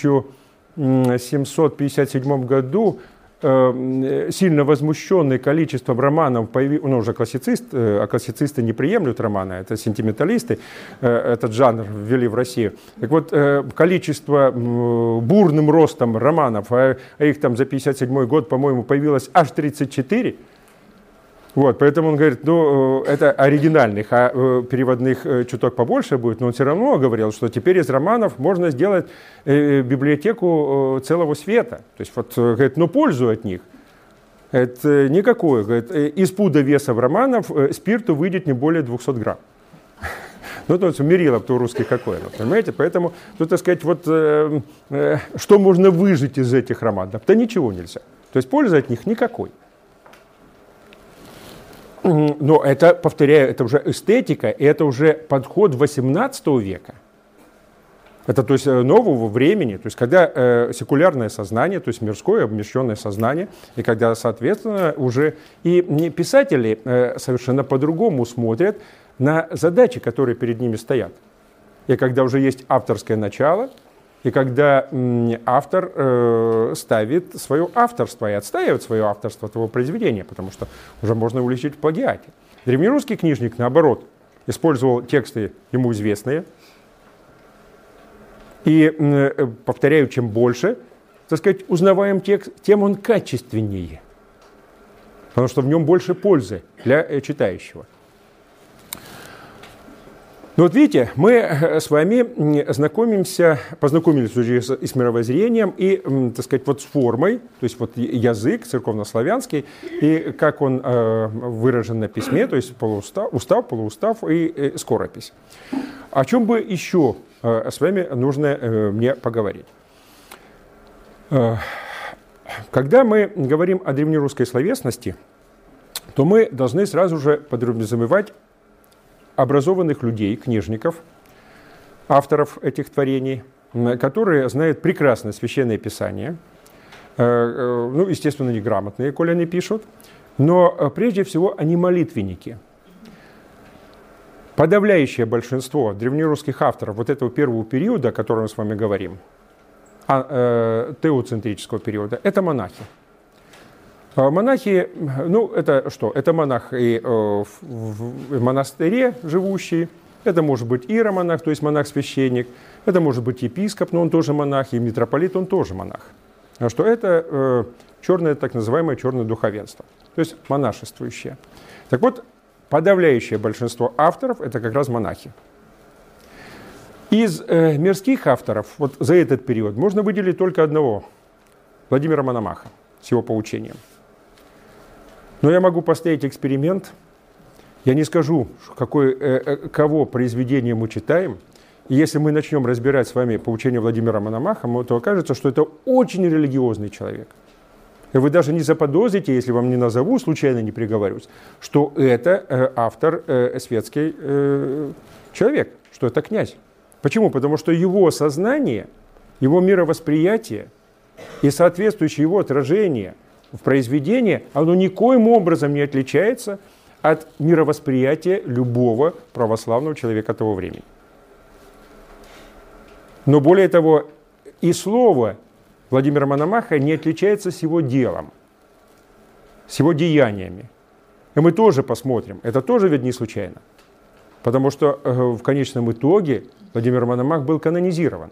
1757 году, сильно возмущенный количеством романов, он уже классицист, а классицисты не приемлют романы, это сентименталисты, этот жанр ввели в Россию. Так вот, количество бурным ростом романов, а их там за 57 год, по-моему, появилось аж 34. Вот, поэтому он говорит, ну, это оригинальных, а переводных чуток побольше будет, но он все равно говорил, что теперь из романов можно сделать библиотеку целого света. То есть, вот, говорит, но пользу от них это никакое. Говорит, из пуда весов романов спирту выйдет не более 200 грамм. Ну, то есть мерило-то у русских какое, понимаете? Поэтому, тут, так сказать, вот что можно выжить из этих романов? Да ничего нельзя. То есть пользы от них никакой. Но это, повторяю, это уже эстетика, и это уже подход 18 века. Это, то есть, нового времени, то есть, когда секулярное сознание, то есть, мирское, обмещенное сознание, и когда, соответственно, уже и писатели совершенно по-другому смотрят на задачи, которые перед ними стоят. И когда уже есть авторское начало, и когда автор ставит свое авторство и отстаивает свое авторство того произведения, потому что уже можно уличить в плагиате. Древнерусский книжник, наоборот, использовал тексты ему известные. И, повторяю, чем больше, так сказать, узнаваем текст, тем он качественнее. Потому что в нем больше пользы для читающего. Ну вот видите, мы с вами познакомились уже и с мировоззрением, и, так сказать, вот с формой, то есть вот язык церковнославянский, и как он выражен на письме, то есть устав, полуустав и скоропись. О чем бы еще с вами нужно мне поговорить? Когда мы говорим о древнерусской словесности, то мы должны сразу же подразумевать образованных людей, книжников, авторов этих творений, которые знают прекрасно Священное Писание, ну, естественно, неграмотные, коли они пишут, но прежде всего они молитвенники. Подавляющее большинство древнерусских авторов вот этого первого периода, о котором мы с вами говорим, теоцентрического периода, это монахи. Монахи, ну, это что? Это монах и в монастыре живущий, это может быть иеромонах, то есть монах-священник, это может быть епископ, но он тоже монах, и митрополит, он тоже монах. что это черное, так называемое черное духовенство, то есть монашествующее. Так вот, подавляющее большинство авторов – это как раз монахи. Из мирских авторов вот за этот период можно выделить только одного – Владимира Мономаха с его поучением. Но я могу поставить эксперимент. Я не скажу, кого произведение мы читаем. И если мы начнем разбирать с вами поучение Владимира Мономаха, то окажется, что это очень религиозный человек. И вы даже не заподозрите, если вам не назову, случайно не приговорюсь, что это автор светский человек, что это князь. Почему? Потому что его сознание, его мировосприятие и соответствующее его отражение в произведении, оно никоим образом не отличается от мировосприятия любого православного человека того времени. Но более того, и слово Владимира Мономаха не отличается с его делом, с его деяниями. И мы тоже посмотрим, это тоже ведь не случайно. Потому что в конечном итоге Владимир Мономах был канонизирован.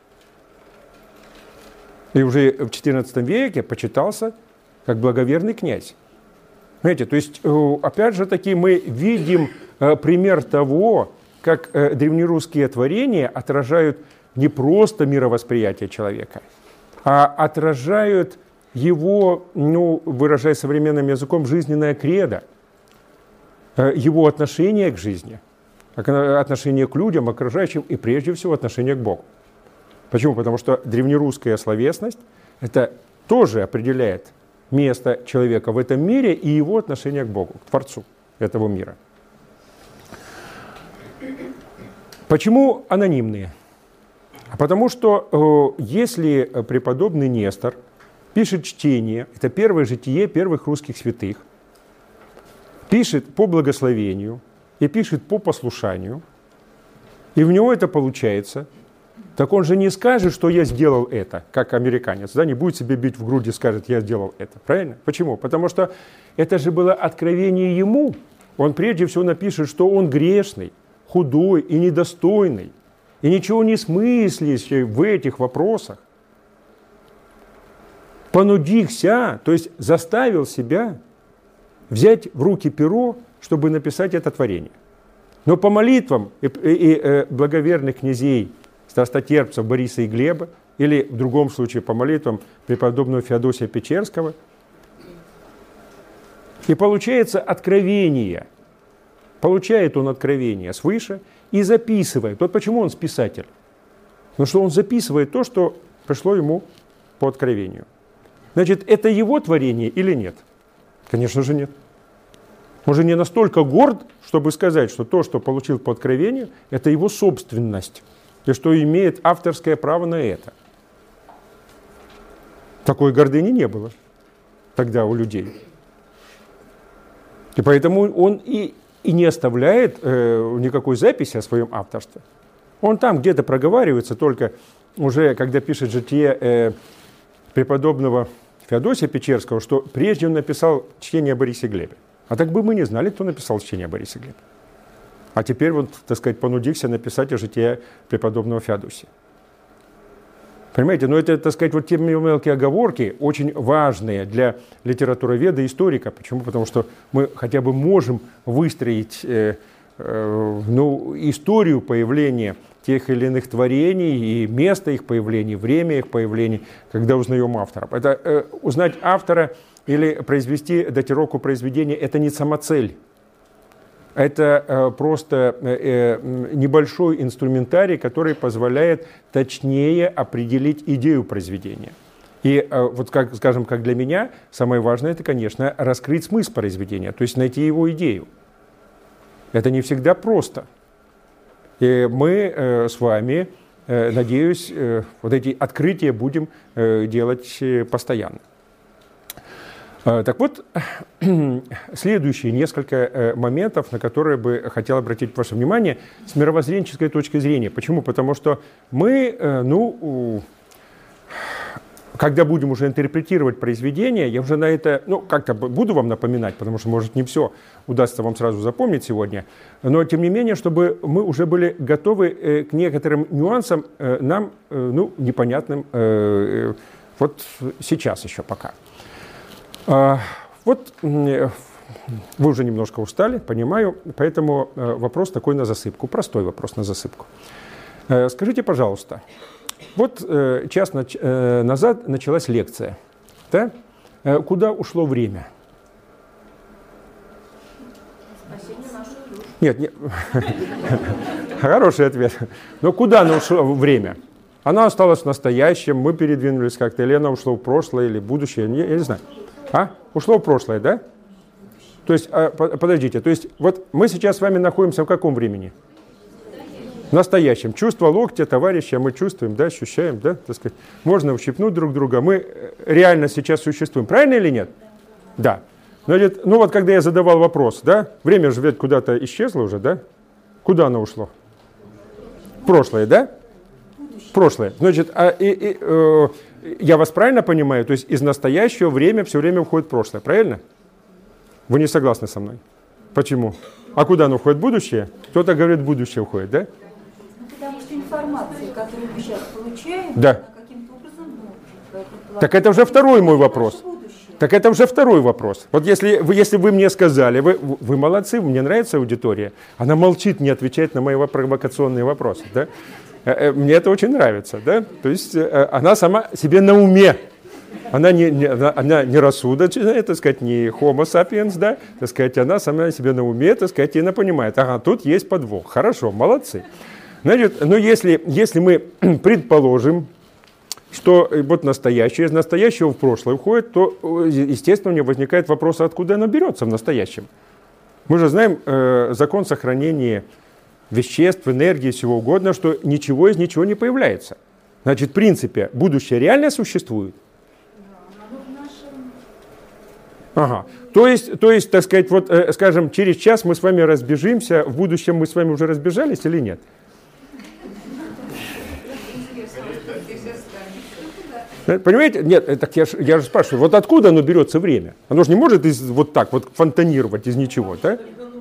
И уже в XIV веке почитался как благоверный князь. Понимаете, то есть, опять же таки, мы видим пример того, как древнерусские творения отражают не просто мировосприятие человека, а отражают его, выражаясь современным языком, жизненное кредо, его отношение к жизни, отношение к людям, окружающим и прежде всего отношение к Богу. Почему? Потому что древнерусская словесность это тоже определяет место человека в этом мире и его отношение к Богу, к Творцу этого мира. Почему анонимные? Потому что если преподобный Нестор пишет чтение, это первое житие первых русских святых, пишет по благословению и пишет по послушанию, и в него это получается, так он же не скажет, что я сделал это, как американец, да, не будет себе бить в грудь и скажет, я сделал это. Правильно? Почему? Потому что это же было откровение ему. Он прежде всего напишет, что он грешный, худой и недостойный, и ничего не смыслящий в этих вопросах. Понудихся, то есть заставил себя взять в руки перо, чтобы написать это творение. Но по молитвам и благоверных князей, страстотерпцев Бориса и Глеба, или в другом случае по молитвам преподобного Феодосия Печерского, и получается откровение. Получает он откровение свыше и записывает. Вот почему он писатель. Потому что он записывает то, что пришло ему по откровению. Значит, это его творение или нет? Конечно же нет. Он же не настолько горд, чтобы сказать, что то, что получил по откровению, это его собственность. И что имеет авторское право на это. Такой гордыни не было тогда у людей. И поэтому он и не оставляет никакой записи о своем авторстве. Он там где-то проговаривается, только уже когда пишет житие преподобного Феодосия Печерского, что прежде он написал чтение о Борисе Глебе. А так бы мы не знали, кто написал чтение о Борисе Глебе. А теперь, вот, так сказать, понудился написать о житие преподобного Феодосия. Понимаете, но это, так сказать, вот те мелкие оговорки, очень важные для литературоведа и историка. Почему? Потому что мы хотя бы можем выстроить историю появления тех или иных творений и место их появления, время их появления, когда узнаем авторов. Это узнать автора или произвести датировку произведения – это не самоцель. Это просто небольшой инструментарий, который позволяет точнее определить идею произведения. И вот, скажем, как для меня, самое важное – это, конечно, раскрыть смысл произведения, то есть найти его идею. Это не всегда просто. И мы с вами, надеюсь, вот эти открытия будем делать постоянно. Так вот, следующие несколько моментов, на которые бы хотел обратить ваше внимание с мировоззренческой точки зрения. Почему? Потому что мы, когда будем уже интерпретировать произведение, я уже на это, как-то буду вам напоминать, потому что, может, не все удастся вам сразу запомнить сегодня, но, тем не менее, чтобы мы уже были готовы к некоторым нюансам, нам, непонятным Вот сейчас еще пока. Вот вы уже немножко устали, понимаю, поэтому вопрос такой на засыпку, простой вопрос на засыпку. Скажите, пожалуйста, вот час назад началась лекция, да? Куда ушло время? Нет, хороший ответ. Но куда оно ушло время? Она осталась в настоящем, мы передвинулись как-то, или она ушла в прошлое, или в будущее, я не знаю. Ушло в прошлое, да? То есть, подождите, то есть вот мы сейчас с вами находимся в каком времени? В настоящем. Чувство локтя товарища мы чувствуем, да, ощущаем, да, так сказать. Можно ущипнуть друг друга, мы реально сейчас существуем. Правильно или нет? Да. Ну вот когда я задавал вопрос, да, время же ведь куда-то исчезло уже, да? Куда оно ушло? В прошлое, да? В прошлое. Значит, я вас правильно понимаю? То есть из настоящего время все время уходит в прошлое, правильно? Вы не согласны со мной? Почему? А куда оно уходит? В будущее? Кто-то говорит, в будущее уходит, да? Потому что информация, которую мы сейчас получаем, да. она каким-то образом Так это уже второй мой вопрос. Так это уже второй вопрос. Вот если вы мне сказали, вы молодцы, мне нравится аудитория, она молчит, не отвечает на мои провокационные вопросы, да? Мне это очень нравится, да? То есть она сама себе на уме. Она не рассудочная, так сказать, не homo sapiens, да? Так сказать, она сама себе на уме, так сказать, и она понимает, ага, тут есть подвох. Хорошо, молодцы. Значит, но если мы предположим, что вот настоящее из настоящего в прошлое уходит, то, естественно, у меня возникает вопрос, откуда оно берется в настоящем. Мы же знаем закон сохранения веществ, энергии, всего угодно, что ничего из ничего не появляется. Значит, в принципе, будущее реально существует? Ага. То есть, так сказать, вот, скажем, через час мы с вами разбежимся, в будущем мы с вами уже разбежались или нет? Понимаете? Нет, так я же спрашиваю, вот откуда оно берется время? Оно же не может вот так вот фонтанировать из ничего, да?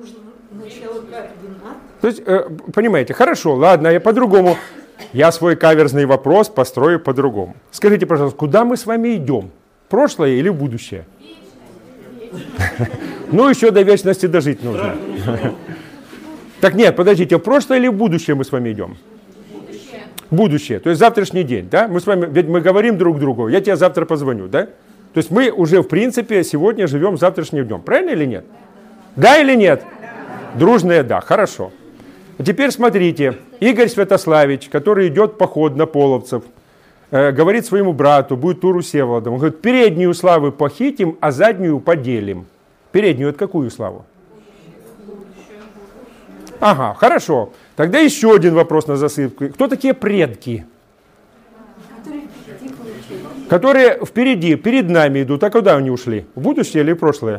То есть, понимаете, хорошо, ладно, я по-другому, я свой каверзный вопрос построю по-другому. Скажите, пожалуйста, куда мы с вами идем? В прошлое или в будущее? Ну, еще до вечности дожить нужно. Так нет, подождите, в прошлое или в будущее мы с вами идем? Будущее, то есть завтрашний день, да? Мы с вами, ведь мы говорим друг другу, я тебе завтра позвоню, да? То есть мы уже, в принципе, сегодня живем завтрашним днем, правильно или нет? Да или нет? Дружное да, хорошо. А теперь смотрите, Игорь Святославич, который идет в поход на половцев, говорит своему брату, будет туру Всеволодом, он говорит, переднюю славу похитим, а заднюю поделим. Переднюю это какую славу? Ага, хорошо. Тогда еще один вопрос на засыпку. Кто такие предки? Которые впереди, перед нами идут. А куда они ушли? В будущее или в прошлое?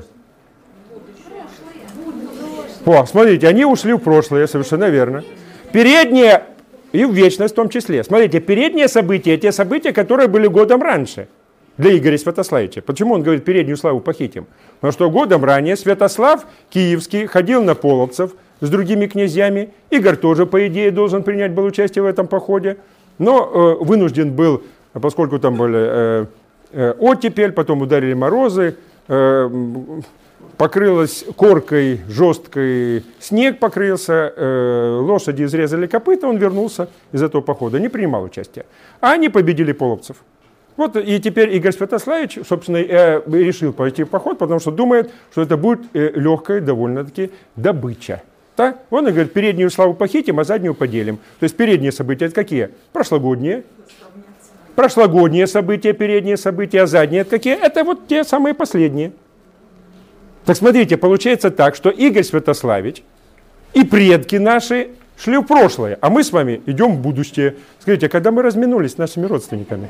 О, смотрите, они ушли в прошлое, совершенно верно. Передние и в вечность в том числе. Смотрите, передние события, те события, которые были годом раньше для Игоря Святославича. Почему он говорит, переднюю славу похитим? Потому что годом ранее Святослав Киевский ходил на половцев с другими князьями. Игорь тоже, по идее, должен принять был участие в этом походе. Но вынужден был, поскольку там были оттепель, потом ударили морозы, покрылась коркой жесткой, снег покрылся, лошади изрезали копыта, он вернулся из этого похода, не принимал участия. А они победили половцев. Вот и теперь Игорь Святославич, собственно, решил пойти в поход, потому что думает, что это будет легкая довольно-таки добыча. Да? Он и говорит, переднюю славу похитим, а заднюю поделим. То есть передние события это какие? Прошлогодние. Прошлогодние события, передние события, а задние это какие? Это вот те самые последние. Так смотрите, получается так, что Игорь Святославич и предки наши шли в прошлое, а мы с вами идем в будущее. Скажите, а когда мы разминулись с нашими родственниками?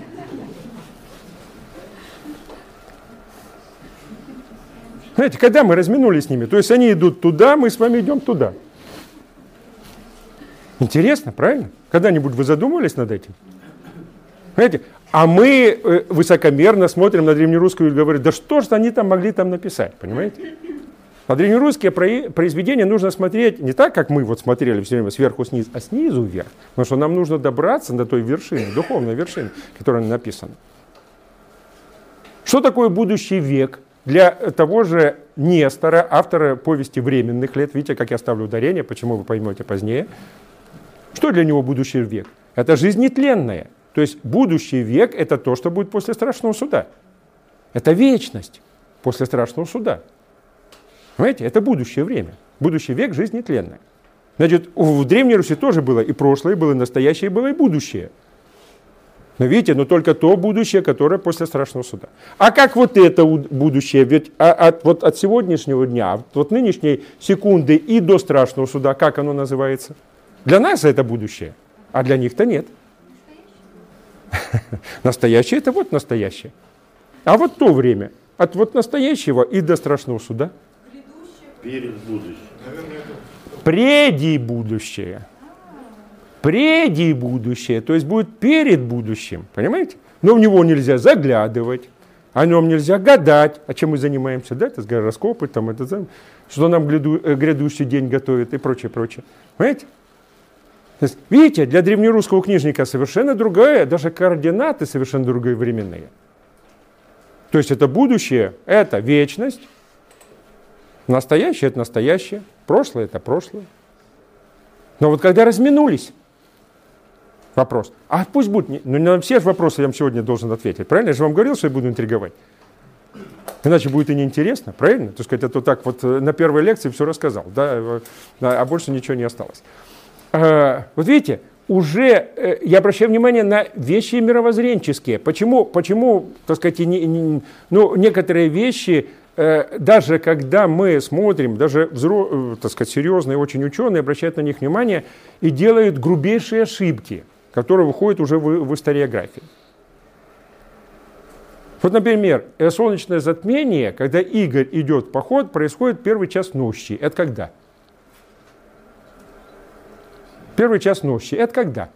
Знаете, когда мы разминулись с ними, то есть они идут туда, мы с вами идем туда. Интересно, правильно? Когда-нибудь вы задумывались над этим? Знаете, а мы высокомерно смотрим на древнерусскую и говорим, да что же они там могли там написать, понимаете? А древнерусские произведения нужно смотреть не так, как мы вот смотрели все время сверху вниз, а снизу вверх. Потому что нам нужно добраться до той вершины, духовной вершины, которая написана. Что такое будущий век? Для того же Нестора, автора повести «Временных лет», видите, как я ставлю ударение, почему вы поймете позднее. Что для него будущий век? Это жизнь нетленная. То есть будущий век – это то, что будет после страшного суда. Это вечность после страшного суда. Понимаете, это будущее время. Будущий век – жизнь нетленная. Значит, в Древней Руси тоже было и прошлое, было и настоящее, было и будущее. Но видите, но только то будущее, которое после страшного суда. А как вот это будущее? Ведь от сегодняшнего дня, от нынешней секунды и до страшного суда, как оно называется? Для нас это будущее, а для них-то нет. Настоящее – это вот настоящее. А вот то время, от вот настоящего и до страшного суда. Перед будущим. Преди будущее. Преди будущее, то есть будет перед будущим, понимаете? Но в него нельзя заглядывать, о нем нельзя гадать, а чем мы занимаемся, да, это гороскопы, там, это, что нам грядущий день готовит и прочее, прочее. Понимаете? То есть, видите, для древнерусского книжника совершенно другая, даже координаты совершенно другие временные. То есть это будущее, это вечность, настоящее – это настоящее, прошлое – это прошлое. Но вот когда разминулись, вопрос, а пусть будет, ну на все же вопросы я вам сегодня должен ответить, правильно? Я же вам говорил, что я буду интриговать. Иначе будет и неинтересно, правильно? То есть это так вот на первой лекции все рассказал, да, а больше ничего не осталось. Вот видите, уже я обращаю внимание на вещи мировоззренческие. Почему так сказать, некоторые вещи, даже когда мы смотрим, даже так сказать, серьезные очень ученые обращают на них внимание и делают грубейшие ошибки, которые выходят уже в историографии. Вот, например, солнечное затмение, когда Игорь идет в поход, происходит первый час ночи. Это когда? Первый час ночи. Это когда?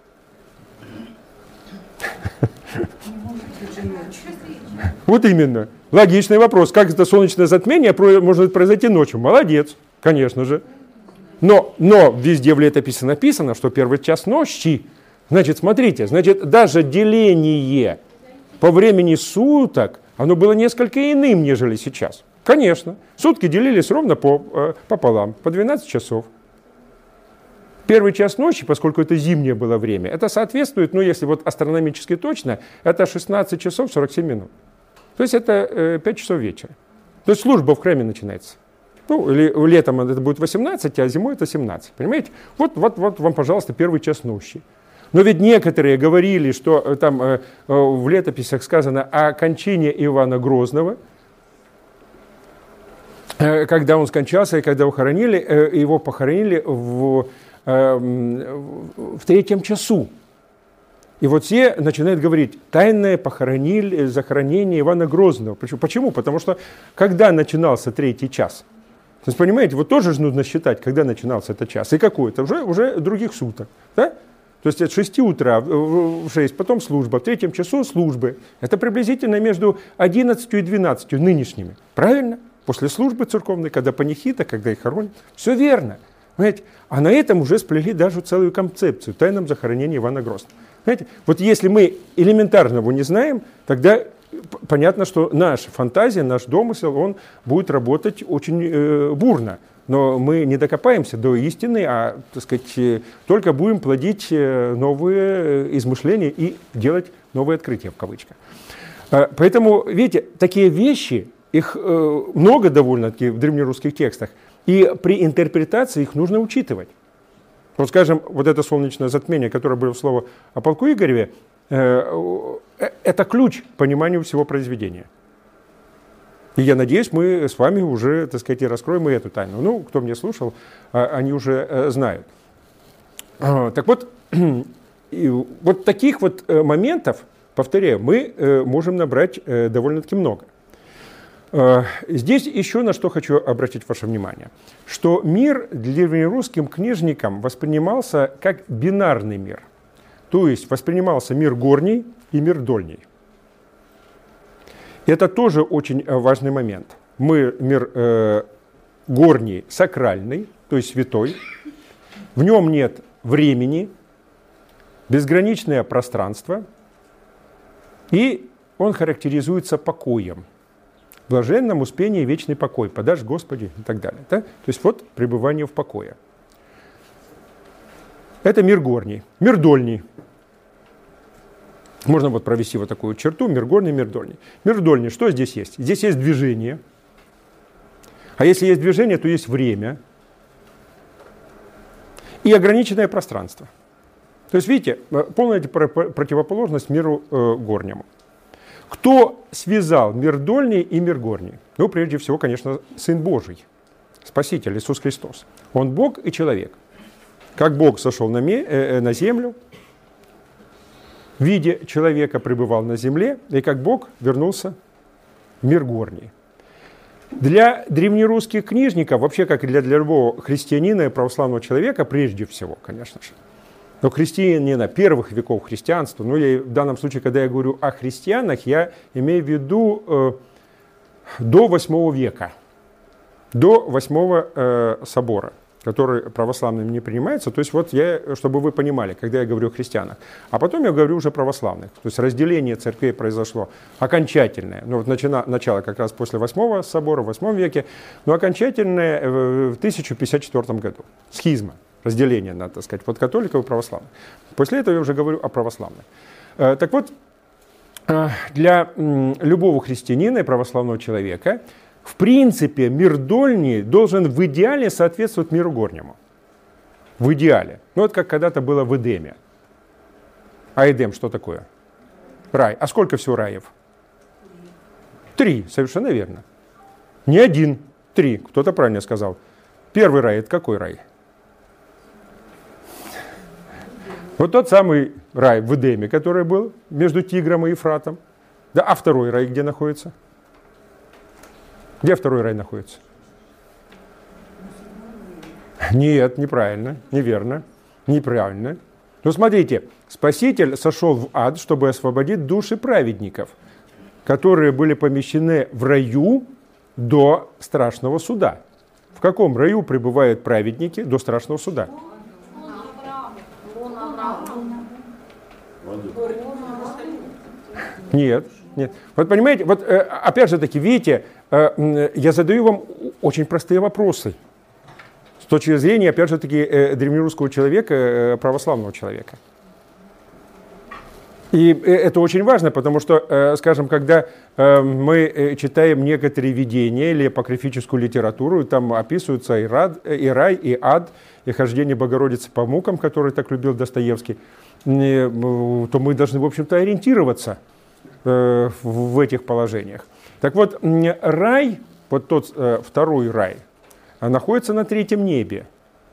Вот именно. Логичный вопрос. Как это солнечное затмение может произойти ночью? Молодец, конечно же. Но везде в летописи написано, что первый час ночи. Значит, смотрите, даже деление по времени суток, оно было несколько иным, нежели сейчас. Конечно. Сутки делились ровно пополам, по 12 часов. Первый час ночи, поскольку это зимнее было время, это соответствует, если вот астрономически точно, это 16 часов 47 минут. То есть это 5 часов вечера. То есть служба в храме начинается. Или летом это будет 18, а зимой это 17. Понимаете? Вот вам, пожалуйста, первый час ночи. Но ведь некоторые говорили, что там в летописях сказано о кончине Ивана Грозного, когда он скончался и когда его похоронили в 3-м часу. И вот все начинают говорить, тайное захоронение Ивана Грозного. Почему? Потому что когда начинался 3-й час? То есть, понимаете, вот тоже нужно считать, когда начинался этот час. И какой? Это уже других суток. Да? То есть от 6 утра в 6, потом служба, в 3-м часу службы. Это приблизительно между 11 и 12 нынешними. Правильно? После службы церковной, когда панихида, когда их хоронят. Все верно. Понимаете? А на этом уже сплели даже целую концепцию, тайном захоронении Ивана Грозного. Знаете, вот если мы элементарного не знаем, тогда понятно, что наша фантазия, наш домысел, он будет работать очень бурно. Но мы не докопаемся до истины, а, так сказать, только будем плодить новые измышления и делать новые открытия, в кавычках. Поэтому, видите, такие вещи, их много довольно-таки в древнерусских текстах, и при интерпретации их нужно учитывать. Вот, скажем, вот это солнечное затмение, которое было слово о полку Игореве, это ключ к пониманию всего произведения. И я надеюсь, мы с вами уже, так сказать, раскроем и эту тайну. Кто меня слушал, они уже знают. Так вот, вот таких вот моментов, повторяю, мы можем набрать довольно-таки много. Здесь еще на что хочу обратить ваше внимание, что мир древнерусским книжникам воспринимался как бинарный мир, то есть воспринимался мир горний и мир дольний. Это тоже очень важный момент. Мир горний сакральный, то есть святой, в нем нет времени, безграничное пространство и он характеризуется покоем. Блаженном успение, вечный покой, подашь Господи и так далее. Да? То есть вот пребывание в покое. Это мир горний. Мир дольний. Можно вот провести вот такую черту, мир горний, мир дольний. Мир дольний, что здесь есть? Здесь есть движение. А если есть движение, то есть время. И ограниченное пространство. То есть, видите, полная противоположность миру горнему. Кто связал мир дольний и мир горний? Ну, прежде всего, конечно, Сын Божий, Спаситель Иисус Христос. Он Бог и человек. Как Бог сошел на землю, в виде человека пребывал на земле, и как Бог вернулся в мир горний. Для древнерусских книжников, вообще как и для любого христианина и православного человека, прежде всего, конечно же, но христианина первых веков христианства, ну, я, в данном случае, когда я говорю о христианах, я имею в виду до 8 века, до 8 собора, который православными не принимается. То есть вот я, чтобы вы понимали, когда я говорю о христианах. А потом я говорю уже о православных. То есть разделение церквей произошло окончательное. Ну, вот начало как раз после 8 собора, в 8 веке, но окончательное в 1054 году. Схизма, разделение, надо сказать, под католиков и православных. После этого я уже говорю о православных. Так вот, для любого христианина и православного человека в принципе, мир дольний должен в идеале соответствовать миру горнему. В идеале. Ну, вот как когда-то было в Эдеме. А Эдем что такое? Рай. А сколько всего раев? 3, совершенно верно. Не 1, 3. Кто-то правильно сказал. Первый рай — это какой рай? Вот тот самый рай в Эдеме, который был между Тигром и Ефратом. Да, а второй рай где находится? Где второй рай находится? Нет, неправильно, неверно, неправильно. Ну, смотрите, Спаситель сошел в ад, чтобы освободить души праведников, которые были помещены в раю до страшного суда. В каком раю пребывают праведники до страшного суда? Нет, нет. Вот понимаете, вот опять же таки, видите, я задаю вам очень простые вопросы с точки зрения, опять же таки, древнерусского человека, православного человека. И это очень важно, потому что, скажем, когда мы читаем некоторые видения или апокрифическую литературу, там описываются и рай, и ад, и хождение Богородицы по мукам, который так любил Достоевский, то мы должны, в общем-то, ориентироваться в этих положениях. Так вот, рай, вот тот второй рай, находится на 3-м небе,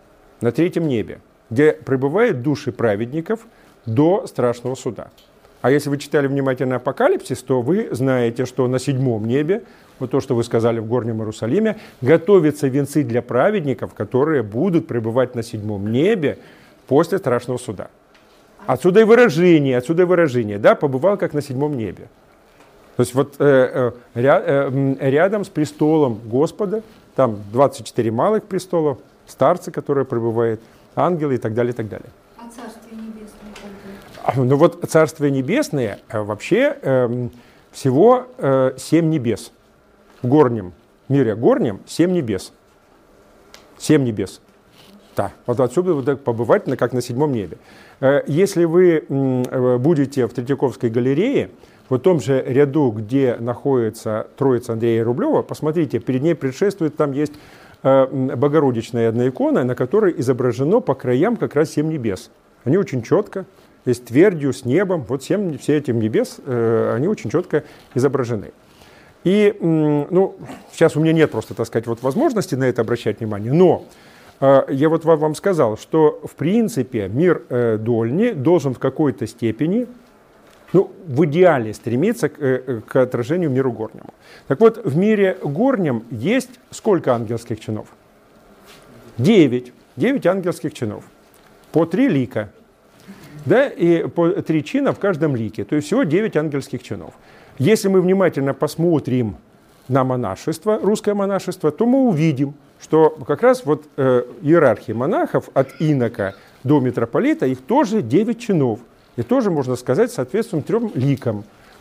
где пребывают души праведников до страшного суда. А если вы читали внимательно Апокалипсис, то вы знаете, что на 7-м небе, вот то, что вы сказали в Горнем Иерусалиме, готовятся венцы для праведников, которые будут пребывать на 7-м небе после страшного суда. Отсюда и выражение, да, побывал как на 7-м небе. То есть вот рядом с престолом Господа, там 24 малых престолов, старцы, которые пребывают, ангелы и так далее, и так далее. А Царствие Небесное? Ну вот Царствие Небесное вообще всего 7 небес. В горнем мире горнем 7 небес. 7 небес. Да, вот отсюда вот так побывать как на 7-м небе. Если вы будете в Третьяковской галерее, в том же ряду, где находится Троица Андрея Рублева, посмотрите, перед ней предшествует, там есть Богородичная одна икона, на которой изображено по краям как раз 7 небес. Они очень четко, есть твердью, с небом, вот все эти небес, они очень четко изображены. И, ну, сейчас у меня нет просто, так сказать, вот возможности на это обращать внимание, но я вот вам сказал, что в принципе мир дольний должен в какой-то степени, ну, в идеале стремиться к отражению миру горнему. Так вот, в мире горнем есть сколько ангельских чинов? 9. 9 ангельских чинов. По 3 лика. Да, и по 3 чина в каждом лике. То есть всего 9 ангельских чинов. Если мы внимательно посмотрим на монашество, русское монашество, то мы увидим, что как раз вот иерархия монахов от инока до митрополита, их тоже 9 чинов. И тоже, можно сказать, соответствуем 3 ликам.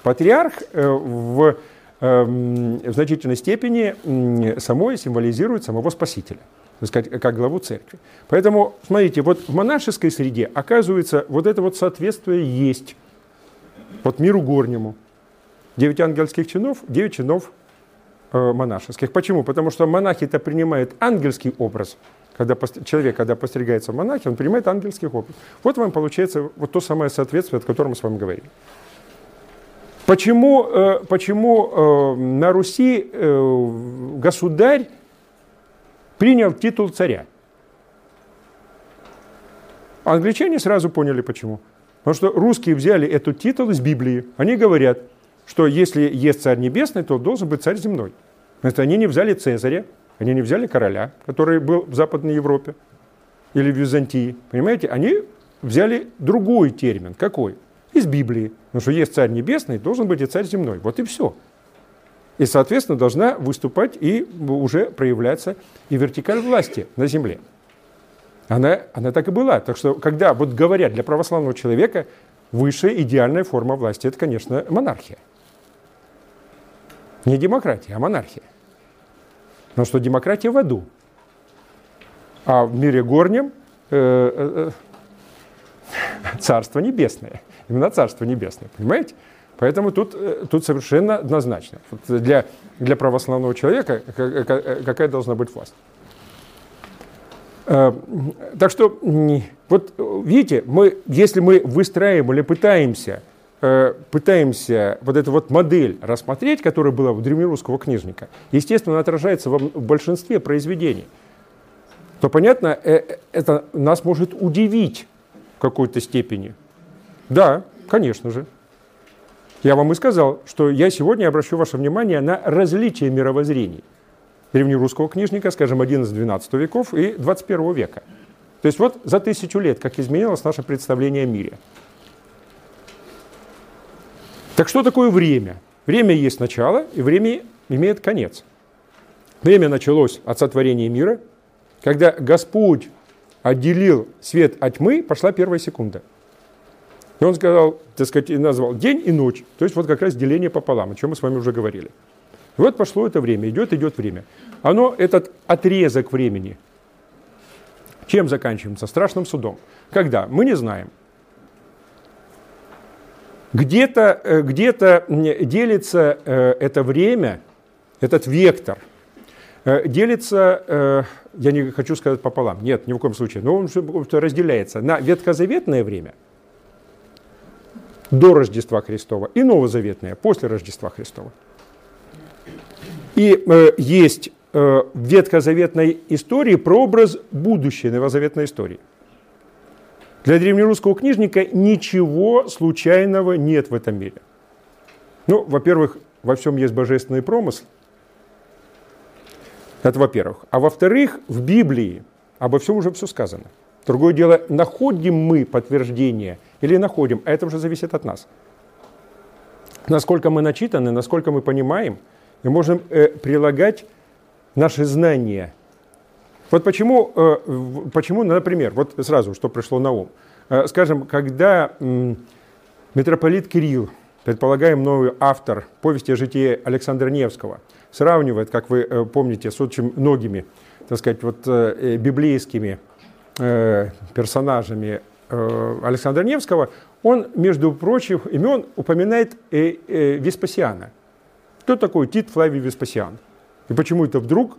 Патриарх в значительной степени символизирует самого Спасителя, так сказать, как главу церкви. Поэтому, смотрите, вот в монашеской среде, оказывается, вот это вот соответствие есть. Вот миру горнему. 9 ангельских чинов, 9 чинов монашеских. Почему? Потому что монахи-то принимают ангельский образ. Человек, когда постригается в монахи, он принимает ангельский образ. Вот вам получается вот то самое соответствие, о котором мы с вами говорили. Почему на Руси государь принял титул царя? Англичане сразу поняли, почему. Потому что русские взяли этот титул из Библии. Они говорят, что если есть царь небесный, то должен быть царь земной. Это они не взяли Цезаря, они не взяли короля, который был в Западной Европе или в Византии. Понимаете, они взяли другой термин. Какой? Из Библии. Потому что есть царь небесный, должен быть и царь земной. Вот и все. И, соответственно, должна выступать и уже проявляться и вертикаль власти на земле. Она так и была. Так что, когда вот говорят для православного человека, высшая идеальная форма власти, это, конечно, монархия. Не демократия, а монархия. Потому что демократия в аду. А в мире горнем царство небесное. Именно царство небесное, понимаете? Поэтому тут совершенно однозначно. Для православного человека какая должна быть власть. Так что, вот видите, если мы выстраиваем или пытаемся вот эту вот модель рассмотреть, которая была у древнерусского книжника, естественно, отражается в большинстве произведений, то, понятно, это нас может удивить в какой-то степени. Да, конечно же. Я вам и сказал, что я сегодня обращу ваше внимание на различия мировоззрений древнерусского книжника, скажем, XI-XII веков и 21 века. То есть вот за 1000 лет, как изменилось наше представление о мире. Так что такое время? Время есть начало, и время имеет конец. Время началось от сотворения мира. Когда Господь отделил свет от тьмы, пошла первая секунда. И он сказал, так сказать, назвал день и ночь. То есть вот как раз деление пополам, о чем мы с вами уже говорили. И вот пошло это время, идет время. Этот отрезок времени, чем заканчивается? Страшным судом. Когда? Мы не знаем. Где-то делится это время, этот вектор, делится, я не хочу сказать пополам, нет, ни в коем случае, но он разделяется на ветхозаветное время до Рождества Христова и новозаветное после Рождества Христова. И есть в ветхозаветной истории прообраз будущей новозаветной истории. Для древнерусского книжника ничего случайного нет в этом мире. Ну, во-первых, во всем есть божественный промысл. Это во-первых. А во-вторых, в Библии обо всем уже все сказано. Другое дело, находим мы подтверждение или находим, а это уже зависит от нас. Насколько мы начитаны, насколько мы понимаем, и можем прилагать наши знания. Вот почему, например, вот сразу, что пришло на ум. Скажем, когда митрополит Кирилл, предполагаем новый автор повести о житии Александра Невского, сравнивает, как вы помните, с очень многими, так сказать, вот, библейскими персонажами Александра Невского, он, между прочих имен, упоминает Веспасиана. Кто такой Тит Флавий Веспасиан? И почему это вдруг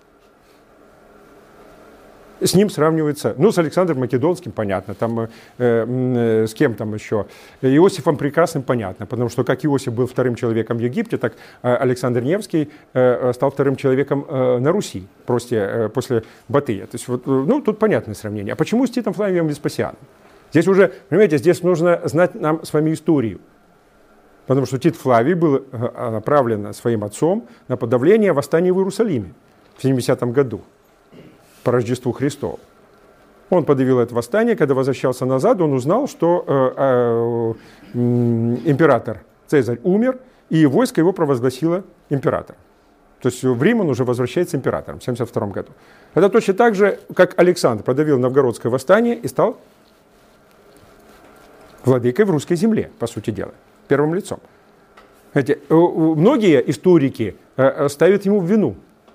с ним сравнивается? Ну, с Александром Македонским понятно, там, с кем там еще? Иосифом Прекрасным понятно, потому что как Иосиф был вторым человеком в Египте, так Александр Невский стал вторым человеком на Руси после Батыя. То есть, вот, ну, тут понятное сравнение. А почему с Титом Флавием Веспасианом? Здесь уже, понимаете, здесь нужно знать нам с вами историю. Потому что Тит Флавий был направлен своим отцом на подавление восстания в Иерусалиме в 70 году по Рождеству Христову. Он подавил это восстание, когда возвращался назад, он узнал, что император Цезарь умер, и войско его провозгласило императором. То есть в Рим он уже возвращается императором в 72 году. Это точно так же, как Александр подавил новгородское восстание и стал владыкой в русской земле, по сути дела, первым лицом. Знаете, многие историки ставят ему в вину.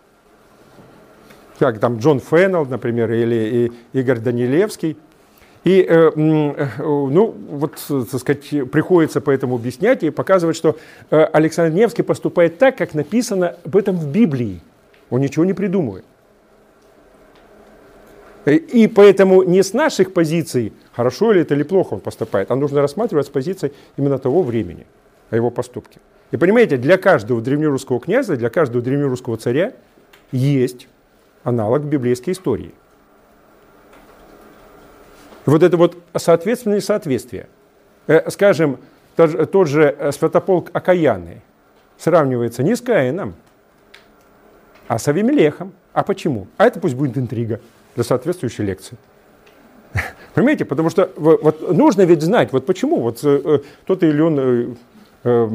Как там Джон Феннелл, например, или Игорь Данилевский. И, ну, вот, так сказать, приходится поэтому объяснять и показывать, что Александр Невский поступает так, как написано об этом в Библии. Он ничего не придумывает. И поэтому не с наших позиций, хорошо ли это или плохо он поступает, а нужно рассматривать с позиции именно того времени, о его поступке. И понимаете, для каждого древнерусского князя, для каждого древнерусского царя есть аналог библейской истории. Вот это вот соответственное соответствие. Скажем, тот же святополк Окаянный сравнивается не с Каином, а с Авимелехом. А почему? А это пусть будет интрига для соответствующей лекции. Понимаете? Потому что вот нужно ведь знать, вот почему вот тот или он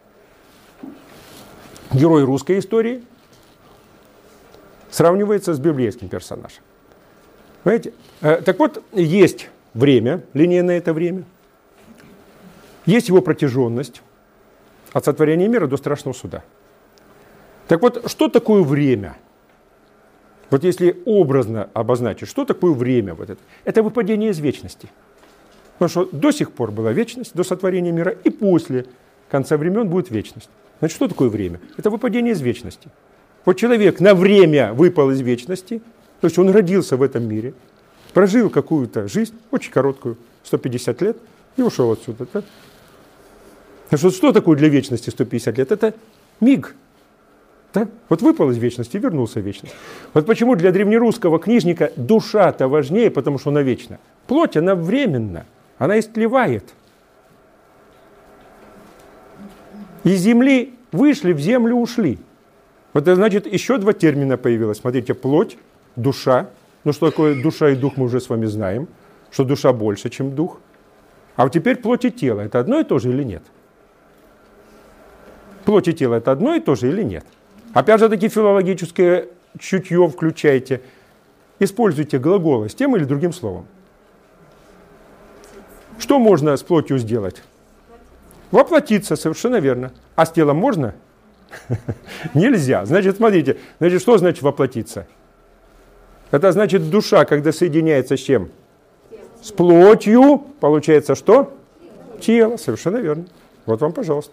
герой русской истории сравнивается с библейским персонажем. Понимаете? Так вот, есть время, линейное это время, есть его протяженность от сотворения мира до страшного суда. Так вот, что такое время? Вот если образно обозначить, что такое время вот это? Это выпадение из вечности. Потому что до сих пор была вечность, до сотворения мира, и после конца времен будет вечность. Значит, что такое время? Это выпадение из вечности. Вот человек на время выпал из вечности, то есть он родился в этом мире, прожил какую-то жизнь, очень короткую, 150 лет, и ушел отсюда. Да? Что такое для вечности 150 лет? Это миг. Да? Вот выпал из вечности и вернулся в вечность. Вот почему для древнерусского книжника душа-то важнее, потому что она вечна. Плоть, она временна, она истлевает. Из земли вышли, в землю ушли. Вот это значит, еще два термина появилось. Смотрите, плоть, душа. Ну что такое душа и дух, мы уже с вами знаем, что душа больше, чем дух. А вот теперь плоть и тело. Это одно и то же или нет? Плоть и тело это одно и то же или нет? Опять же таки филологическое чутье включайте. Используйте глаголы с тем или другим словом. Что можно с плотью сделать? Воплотиться, совершенно верно. А с телом можно? Нельзя. Значит, смотрите, значит, что значит воплотиться? Это значит душа, когда соединяется с чем? С плотью, получается что? Тело, совершенно верно. Вот вам, пожалуйста.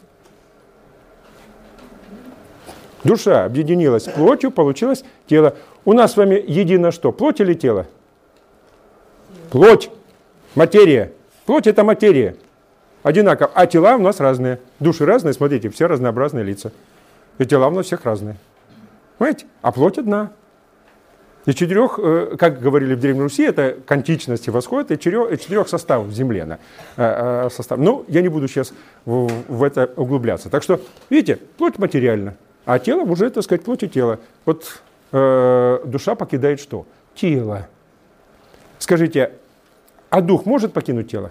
Душа объединилась с плотью, получилось тело. У нас с вами едино что? Плоть или тело? Плоть. Материя. Плоть это материя. Одинаково. А тела у нас разные. Души разные, смотрите, все разнообразные лица. И тела у нас всех разные. Понимаете? А плоть одна. Из четырех, как говорили в Древней Руси, это к античности восходит, из четырех составов земли. Состав. Ну, я не буду сейчас в это углубляться. Так что, видите, плоть материальна, а тело уже, так сказать, плоть и тело. Вот душа покидает что? Тело. Скажите, а дух может покинуть тело?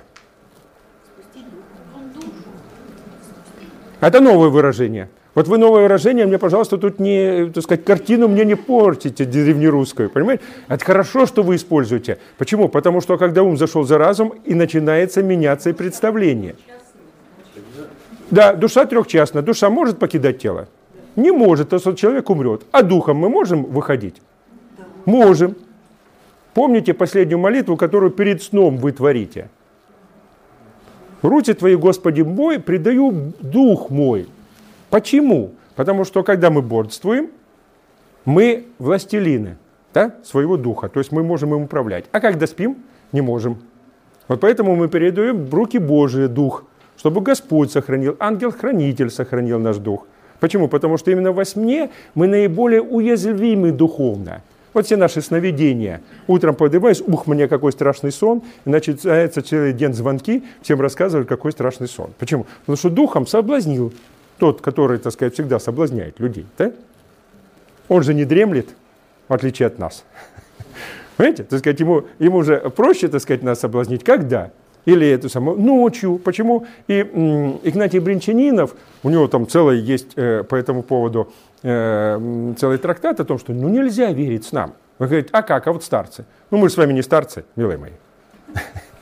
Это новое выражение. Вот вы новое выражение, мне, пожалуйста, тут не, так сказать, картину мне не портите древнерусскую, понимаете? Это хорошо, что вы используете. Почему? Потому что когда ум зашел за разум, и начинается меняться и представление. Да, душа трехчастна. Душа может покидать тело? Не может, то что человек умрет. А духом мы можем выходить? Можем. Помните последнюю молитву, которую перед сном вы творите? «Руки твои, Господи мой, предаю дух мой». Почему? Потому что когда мы бодрствуем, мы властелины, да, своего духа, то есть мы можем им управлять. А когда спим, не можем. Вот поэтому мы передаем в руки Божии дух, чтобы Господь сохранил, ангел-хранитель сохранил наш дух. Почему? Потому что именно во сне мы наиболее уязвимы духовно. Вот все наши сновидения. Утром поднимаюсь, ух, мне какой страшный сон. И начинается целый день звонки, всем рассказывают, какой страшный сон. Почему? Потому что духом соблазнил тот, который, так сказать, всегда соблазняет людей. Да? Он же не дремлет, в отличие от нас. Понимаете? Так сказать, ему же проще, так сказать, нас соблазнить. Когда? Или эту самую ночью. Почему? И Игнатий Бринчанинов, у него там целый есть по этому поводу целый трактат о том, что ну нельзя верить снам. Он говорит, а как? А вот старцы. Ну мы же с вами не старцы, милые мои.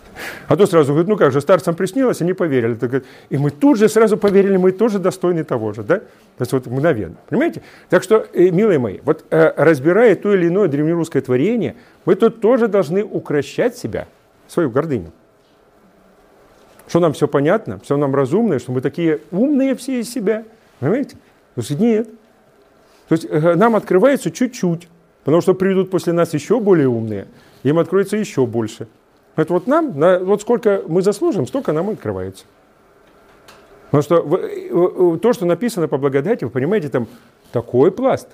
А то сразу говорит, ну как же, старцам приснилось, они поверили. И мы тут же сразу поверили, мы тоже достойны того же, да? То есть вот мгновенно, понимаете? Так что, милые мои, вот разбирая то или иное древнерусское творение, мы тут тоже должны укрощать себя, свою гордыню. Что нам все понятно, все нам разумное, что мы такие умные все из себя, понимаете? То есть нет. То есть нам открывается чуть-чуть, потому что придут после нас еще более умные, им откроется еще больше. Это вот нам, вот сколько мы заслужим, столько нам открывается. Потому что то, что написано по благодати, вы понимаете, там такой пласт,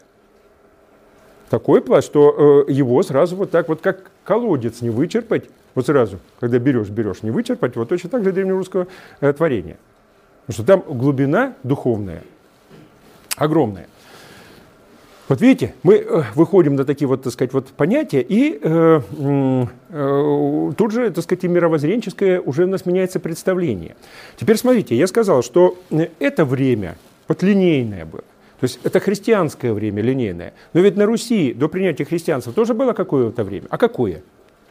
что его сразу вот так вот, как колодец, не вычерпать, вот сразу, когда берешь, не вычерпать, вот точно так же древнерусского творения. Потому что там глубина духовная огромная. Вот видите, мы выходим на такие вот, так сказать, вот понятия, и тут же, так сказать, и мировоззренческое уже у нас меняется представление. Теперь смотрите, я сказал, что это время вот линейное было. То есть это христианское время линейное. Но ведь на Руси до принятия христианства тоже было какое-то время. А какое?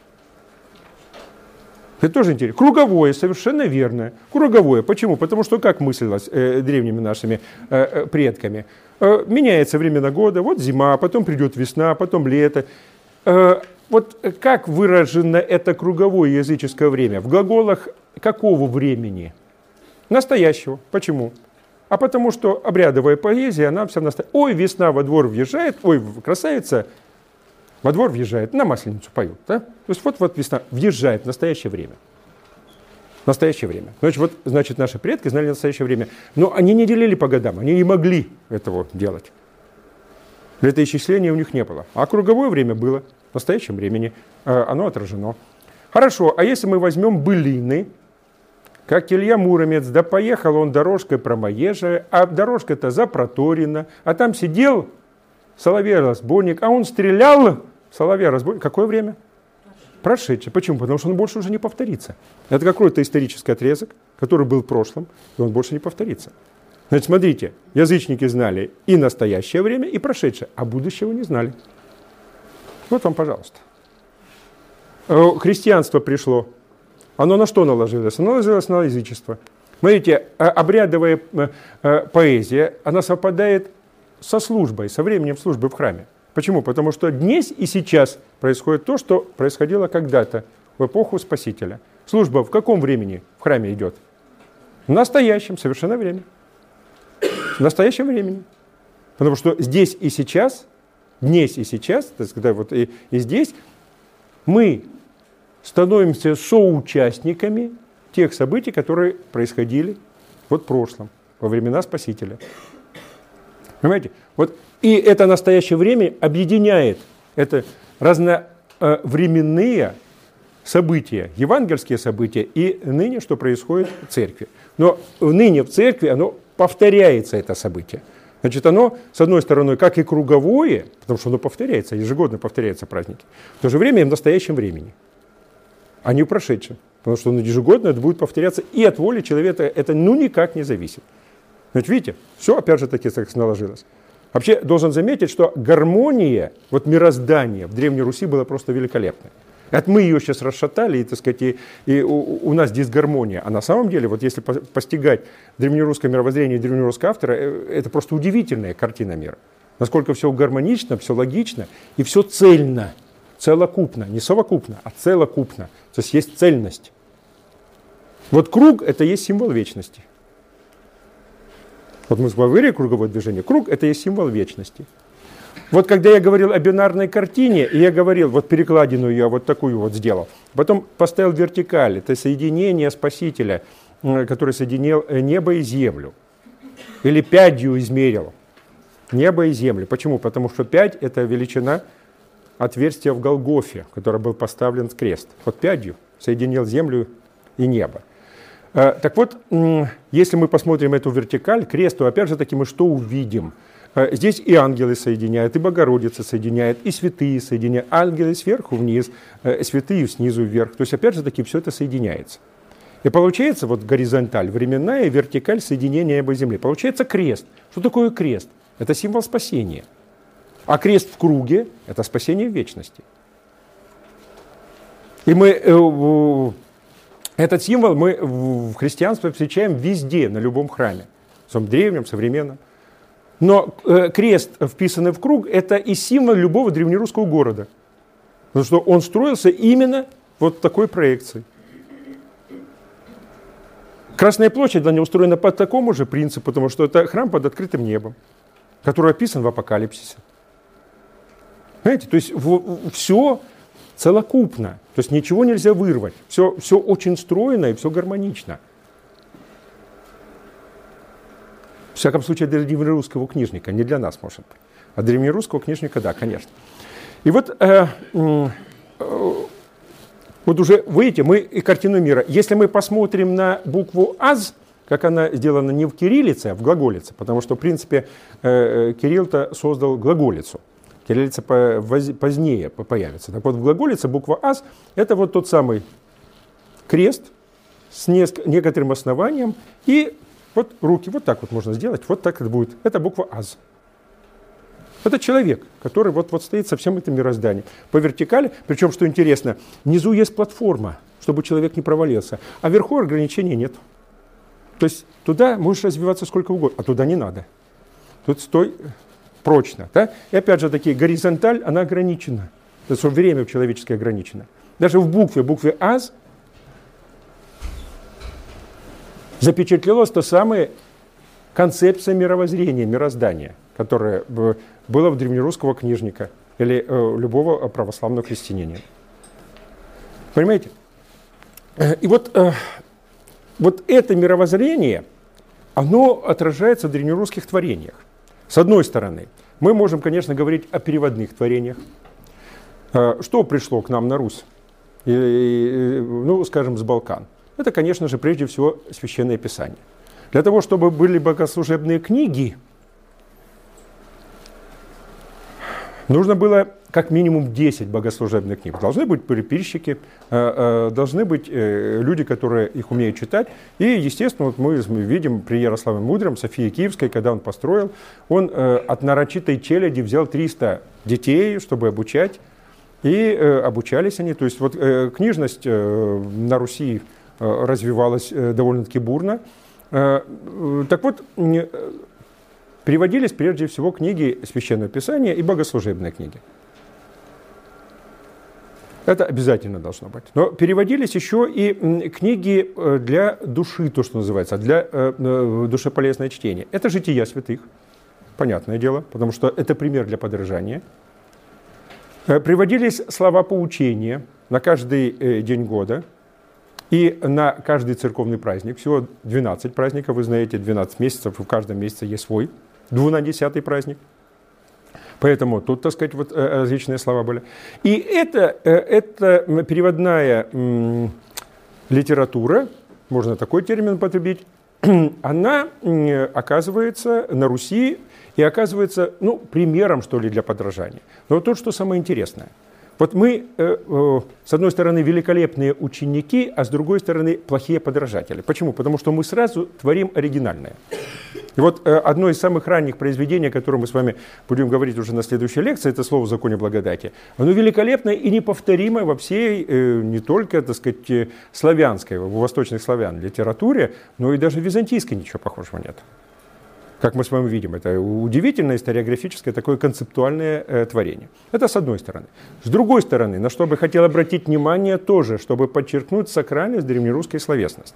Это тоже интересно. Круговое, совершенно верно. Круговое. Почему? Потому что как мыслилось древними нашими предками? Меняется времена года, вот зима, потом придет весна, потом лето. Вот как выражено это круговое языческое время? В глаголах какого времени? Настоящего. Почему? А потому что обрядовая поэзия, она вся настоящая. Ой, весна во двор въезжает, ой, красавица, во двор въезжает, на Масленицу поют. Да? То есть вот весна въезжает в настоящее время. Настоящее время. Значит, наши предки знали настоящее время. Но они не делили по годам, они не могли этого делать. Летоисчисления у них не было. А круговое время было. В настоящем времени оно отражено. Хорошо, а если мы возьмем былины, как Илья Муромец, да поехал он дорожкой промоезжая, а дорожка-то запроторена, а там сидел соловей-разбойник, а он стрелял соловей-разбойник. Какое время? Прошедшее. Почему? Потому что он больше уже не повторится. Это какой-то исторический отрезок, который был в прошлом, и он больше не повторится. Значит, смотрите, язычники знали и настоящее время, и прошедшее, а будущего не знали. Вот вам, пожалуйста. Христианство пришло. Оно на что наложилось? Оно наложилось на язычество. Смотрите, обрядовая поэзия, она совпадает со службой, со временем службы в храме. Почему? Потому что здесь и сейчас происходит то, что происходило когда-то, в эпоху Спасителя. Служба в каком времени в храме идет? В настоящем, совершенно время. В настоящем времени. Потому что здесь и сейчас, здесь и сейчас, так сказать, вот и здесь, мы становимся соучастниками тех событий, которые происходили вот в прошлом, во времена Спасителя. Понимаете? Вот и это настоящее время объединяет это разновременные события, евангельские события и ныне, что происходит в церкви. Но ныне в церкви оно повторяется, это событие. Значит, оно, с одной стороны, как и круговое, потому что оно повторяется, ежегодно повторяются праздники, в то же время и в настоящем времени, а не в прошедшем. Потому что ежегодно это будет повторяться, и от воли человека это никак не зависит. Значит, видите, все опять же таки наложилось. Вообще, должен заметить, что гармония, вот мироздание в Древней Руси было просто великолепное. Это мы ее сейчас расшатали, и, так сказать, и у нас дисгармония. А на самом деле, вот если постигать древнерусское мировоззрение древнерусского автора, это просто удивительная картина мира. Насколько все гармонично, все логично и все цельно, целокупно, не совокупно, а целокупно. То есть цельность. Вот круг – это есть символ вечности. Вот мы говорили круговое движение. Круг – это есть символ вечности. Вот когда я говорил о бинарной картине, и я говорил, вот перекладину я вот такую вот сделал, потом поставил вертикаль, это соединение Спасителя, который соединил небо и землю. Или пядью измерил небо и землю. Почему? Потому что 5 – это величина отверстия в Голгофе, в котором был поставлен крест. Вот пядью соединил землю и небо. Так вот, если мы посмотрим эту вертикаль, крест, то опять же таки мы что увидим? Здесь и ангелы соединяют, и Богородица соединяет, и святые соединяют. Ангелы сверху вниз, святые снизу вверх. То есть опять же таки все это соединяется. И получается вот горизонталь временная и вертикаль соединения неба и земли. Получается крест. Что такое крест? Это символ спасения. А крест в круге – это спасение в вечности. И мы Этот символ мы в христианстве встречаем везде, на любом храме. В самом древнем, современном. Но крест, вписанный в круг, это и символ любого древнерусского города. Потому что он строился именно вот такой проекцией. Красная площадь, она устроена по такому же принципу, потому что это храм под открытым небом, который описан в Апокалипсисе. Понимаете, то есть все целокупно, то есть ничего нельзя вырвать, все очень стройно и все гармонично. В всяком случае, для древнерусского книжника, не для нас, может. А древнерусского книжника, да, конечно. И вот уже, видите, мы и картину мира. Если мы посмотрим на букву «аз», как она сделана не в кириллице, а в глаголице, потому что, в принципе, Кирилл-то создал глаголицу. Кириллица позднее появится. Так вот, в глаголице буква «аз» — это вот тот самый крест с некоторым основанием и вот руки, вот так вот можно сделать, вот так это будет. Это буква «аз». Это человек, который вот стоит со всем этим мирозданием. По вертикали, причем, что интересно, внизу есть платформа, чтобы человек не провалился, а вверху ограничений нет. То есть туда можешь развиваться сколько угодно, а туда не надо. Тут стой прочно. Да? И опять же таки, горизонталь, она ограничена. То есть время человеческое ограничено. Даже в букве «аз» запечатлелась та самая концепция мировоззрения, мироздания, которая была в древнерусского книжника или любого православного христианина. Понимаете? И вот это мировоззрение, оно отражается в древнерусских творениях. С одной стороны, мы можем, конечно, говорить о переводных творениях. Что пришло к нам на Русь? Ну, скажем, с Балкан. Это, конечно же, прежде всего Священное Писание. Для того, чтобы были богослужебные книги, нужно было как минимум 10 богослужебных книг. Должны быть переписчики, должны быть люди, которые их умеют читать. И, естественно, вот мы видим при Ярославе Мудром, Софии Киевской, когда он построил, он от нарочитой челяди взял 300 детей, чтобы обучать. И обучались они. То есть вот книжность на Руси развивалась довольно-таки бурно. Так вот, переводились прежде всего книги Священного Писания и богослужебные книги. Это обязательно должно быть. Но переводились еще и книги для души, то, что называется, для душеполезное чтение. Это жития святых, понятное дело, потому что это пример для подражания. Приводились слова поучения на каждый день года и на каждый церковный праздник. Всего 12 праздников, вы знаете, 12 месяцев, и в каждом месяце есть свой 12-й праздник. Поэтому тут, так сказать, вот различные слова были. И это переводная литература, можно такой термин употребить, она оказывается на Руси и оказывается, примером, что ли, для подражания. Но вот что самое интересное. Вот мы, с одной стороны, великолепные ученики, а с другой стороны, плохие подражатели. Почему? Потому что мы сразу творим оригинальное. И вот одно из самых ранних произведений, о котором мы с вами будем говорить уже на следующей лекции, это «Слово в законе благодати». Оно великолепное и неповторимое во всей, не только, так сказать, славянской, восточных славян литературе, но и даже византийской ничего похожего нет. Как мы с вами видим, это удивительное историографическое такое концептуальное творение. Это с одной стороны. С другой стороны, на что бы хотел обратить внимание тоже, чтобы подчеркнуть сакральность древнерусской словесности.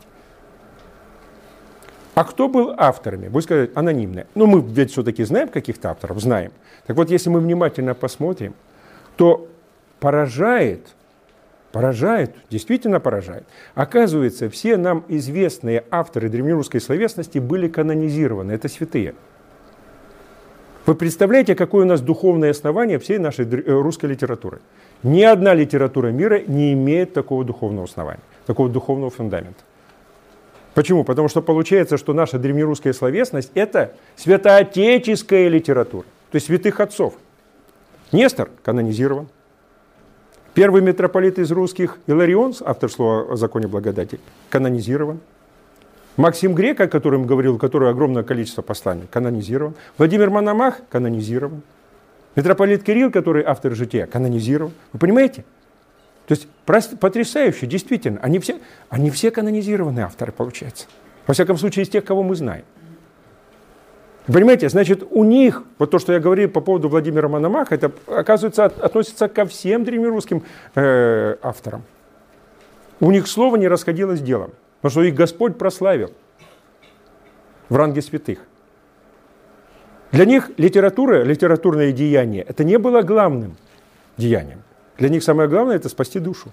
А кто был авторами? Вы скажете, анонимные. Мы ведь все-таки знаем каких-то авторов, знаем. Так вот, если мы внимательно посмотрим, то поражает, действительно поражает. Оказывается, все нам известные авторы древнерусской словесности были канонизированы. Это святые. Вы представляете, какое у нас духовное основание всей нашей русской литературы? Ни одна литература мира не имеет такого духовного основания, такого духовного фундамента. Почему? Потому что получается, что наша древнерусская словесность – это святоотеческая литература, то есть святых отцов. Нестор канонизирован. Первый митрополит из русских Иларион, автор слова о законе благодати, канонизирован. Максим Грек, о котором говорил, у которого огромное количество посланий, канонизирован. Владимир Мономах канонизирован. Митрополит Кирилл, который автор жития, канонизирован. Вы понимаете? То есть потрясающе, действительно. Они все канонизированные авторы, получается. Во всяком случае, из тех, кого мы знаем. Понимаете, значит, у них, вот то, что я говорил по поводу Владимира Мономаха, это, оказывается, относится ко всем древнерусским авторам. У них слово не расходилось с делом, потому что их Господь прославил в ранге святых. Для них литература, литературное деяние, это не было главным деянием. Для них самое главное – это спасти душу.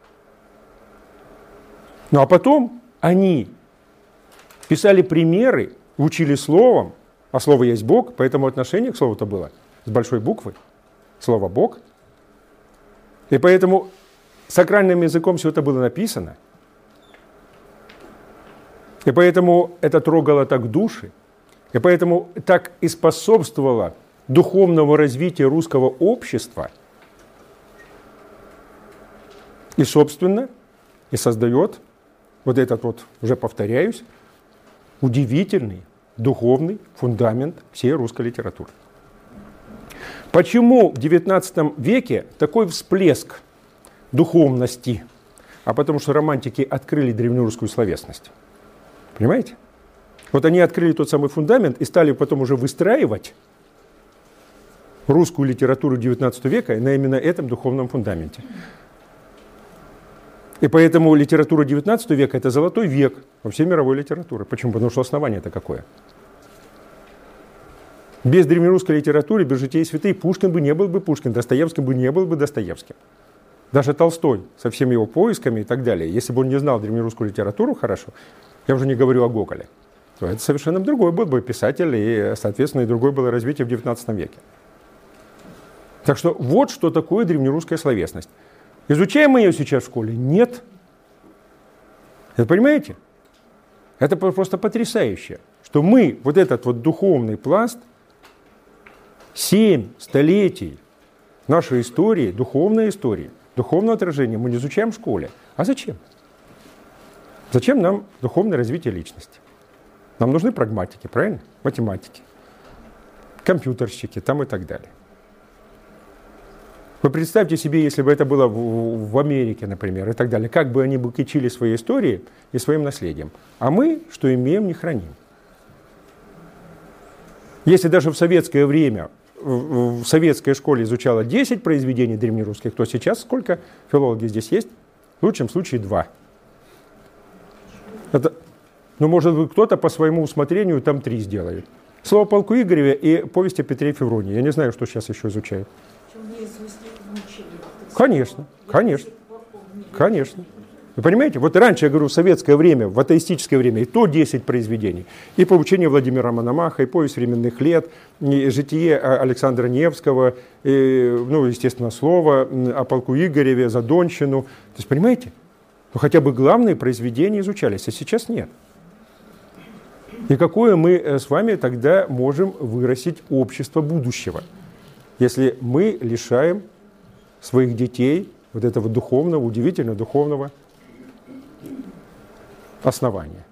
Ну а потом они писали примеры, учили словом, а слово есть Бог, поэтому отношение к слову-то было с большой буквы, слово Бог. И поэтому сакральным языком все это было написано. И поэтому это трогало так души, и поэтому так и способствовало духовному развитию русского общества. И, собственно, и создает вот этот вот, уже повторяюсь, удивительный духовный фундамент всей русской литературы. Почему в XIX веке такой всплеск духовности? А потому что романтики открыли древнерусскую словесность. Понимаете? Вот они открыли тот самый фундамент и стали потом уже выстраивать русскую литературу XIX века на именно этом духовном фундаменте. И поэтому литература XIX века – это золотой век во всей мировой литературе. Почему? Потому что основание-то какое? Без древнерусской литературы, без житий святых Пушкин бы не был бы Пушкин, Достоевский бы не был бы Достоевским. Даже Толстой со всеми его поисками и так далее. Если бы он не знал древнерусскую литературу хорошо, я уже не говорю о Гоголе, то это совершенно другой был бы писатель, и, соответственно, и другое было развитие в XIX веке. Так что вот что такое древнерусская словесность. Изучаем мы ее сейчас в школе? Нет. Это понимаете? Это просто потрясающе, что мы вот этот вот духовный пласт 7 столетий нашей истории, духовного отражения мы не изучаем в школе. А зачем? Зачем нам духовное развитие личности? Нам нужны прагматики, правильно? Математики, компьютерщики там и так далее. Вы представьте себе, если бы это было в Америке, например, и так далее, как бы они бы кичили своей историей и своим наследием. А мы, что имеем, не храним. Если даже в советское время в советской школе изучало 10 произведений древнерусских, то сейчас сколько филологи здесь есть? В лучшем случае 2. Это, ну, может быть, кто-то по своему усмотрению там 3 сделает. Слово о полку Игореве и повесть о Петре и Февронии. Я не знаю, что сейчас еще изучают. Конечно, конечно, конечно. Вы понимаете, вот раньше, я говорю, в советское время, в атеистическое время, и то 10 произведений. И «Поучение Владимира Мономаха», и «Повесть временных лет», и «Житие» Александра Невского, и, ну, естественно, «Слово» о полку Игореве, «Задонщину». То есть, понимаете, ну, хотя бы главные произведения изучались, а сейчас нет. И какое мы с вами тогда можем вырастить общество будущего, если мы лишаем своих детей вот этого духовного, удивительно духовного основания.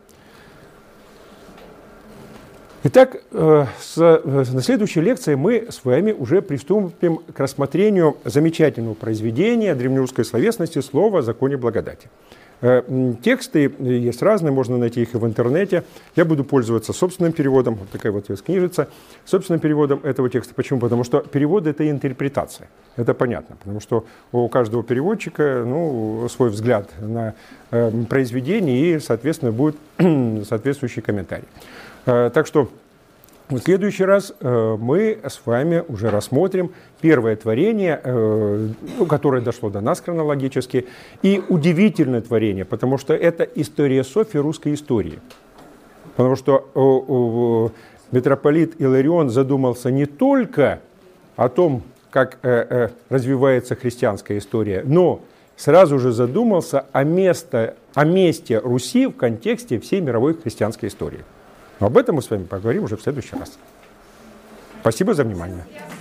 Итак, на следующей лекции мы с вами уже приступим к рассмотрению замечательного произведения древнерусской словесности «Слово о законе благодати». Тексты есть разные, можно найти их и в интернете. Я буду пользоваться собственным переводом, вот такая вот есть книжица, собственным переводом этого текста. Почему? Потому что перевод – это интерпретация, это понятно, потому что у каждого переводчика, ну, свой взгляд на произведение и, соответственно, будет соответствующий комментарий. Так что в следующий раз мы с вами уже рассмотрим первое творение, которое дошло до нас хронологически, и удивительное творение, потому что это историософия русской истории. Потому что митрополит Иларион задумался не только о том, как развивается христианская история, но сразу же задумался о месте Руси в контексте всей мировой христианской истории. Но об этом мы с вами поговорим уже в следующий раз. Спасибо за внимание.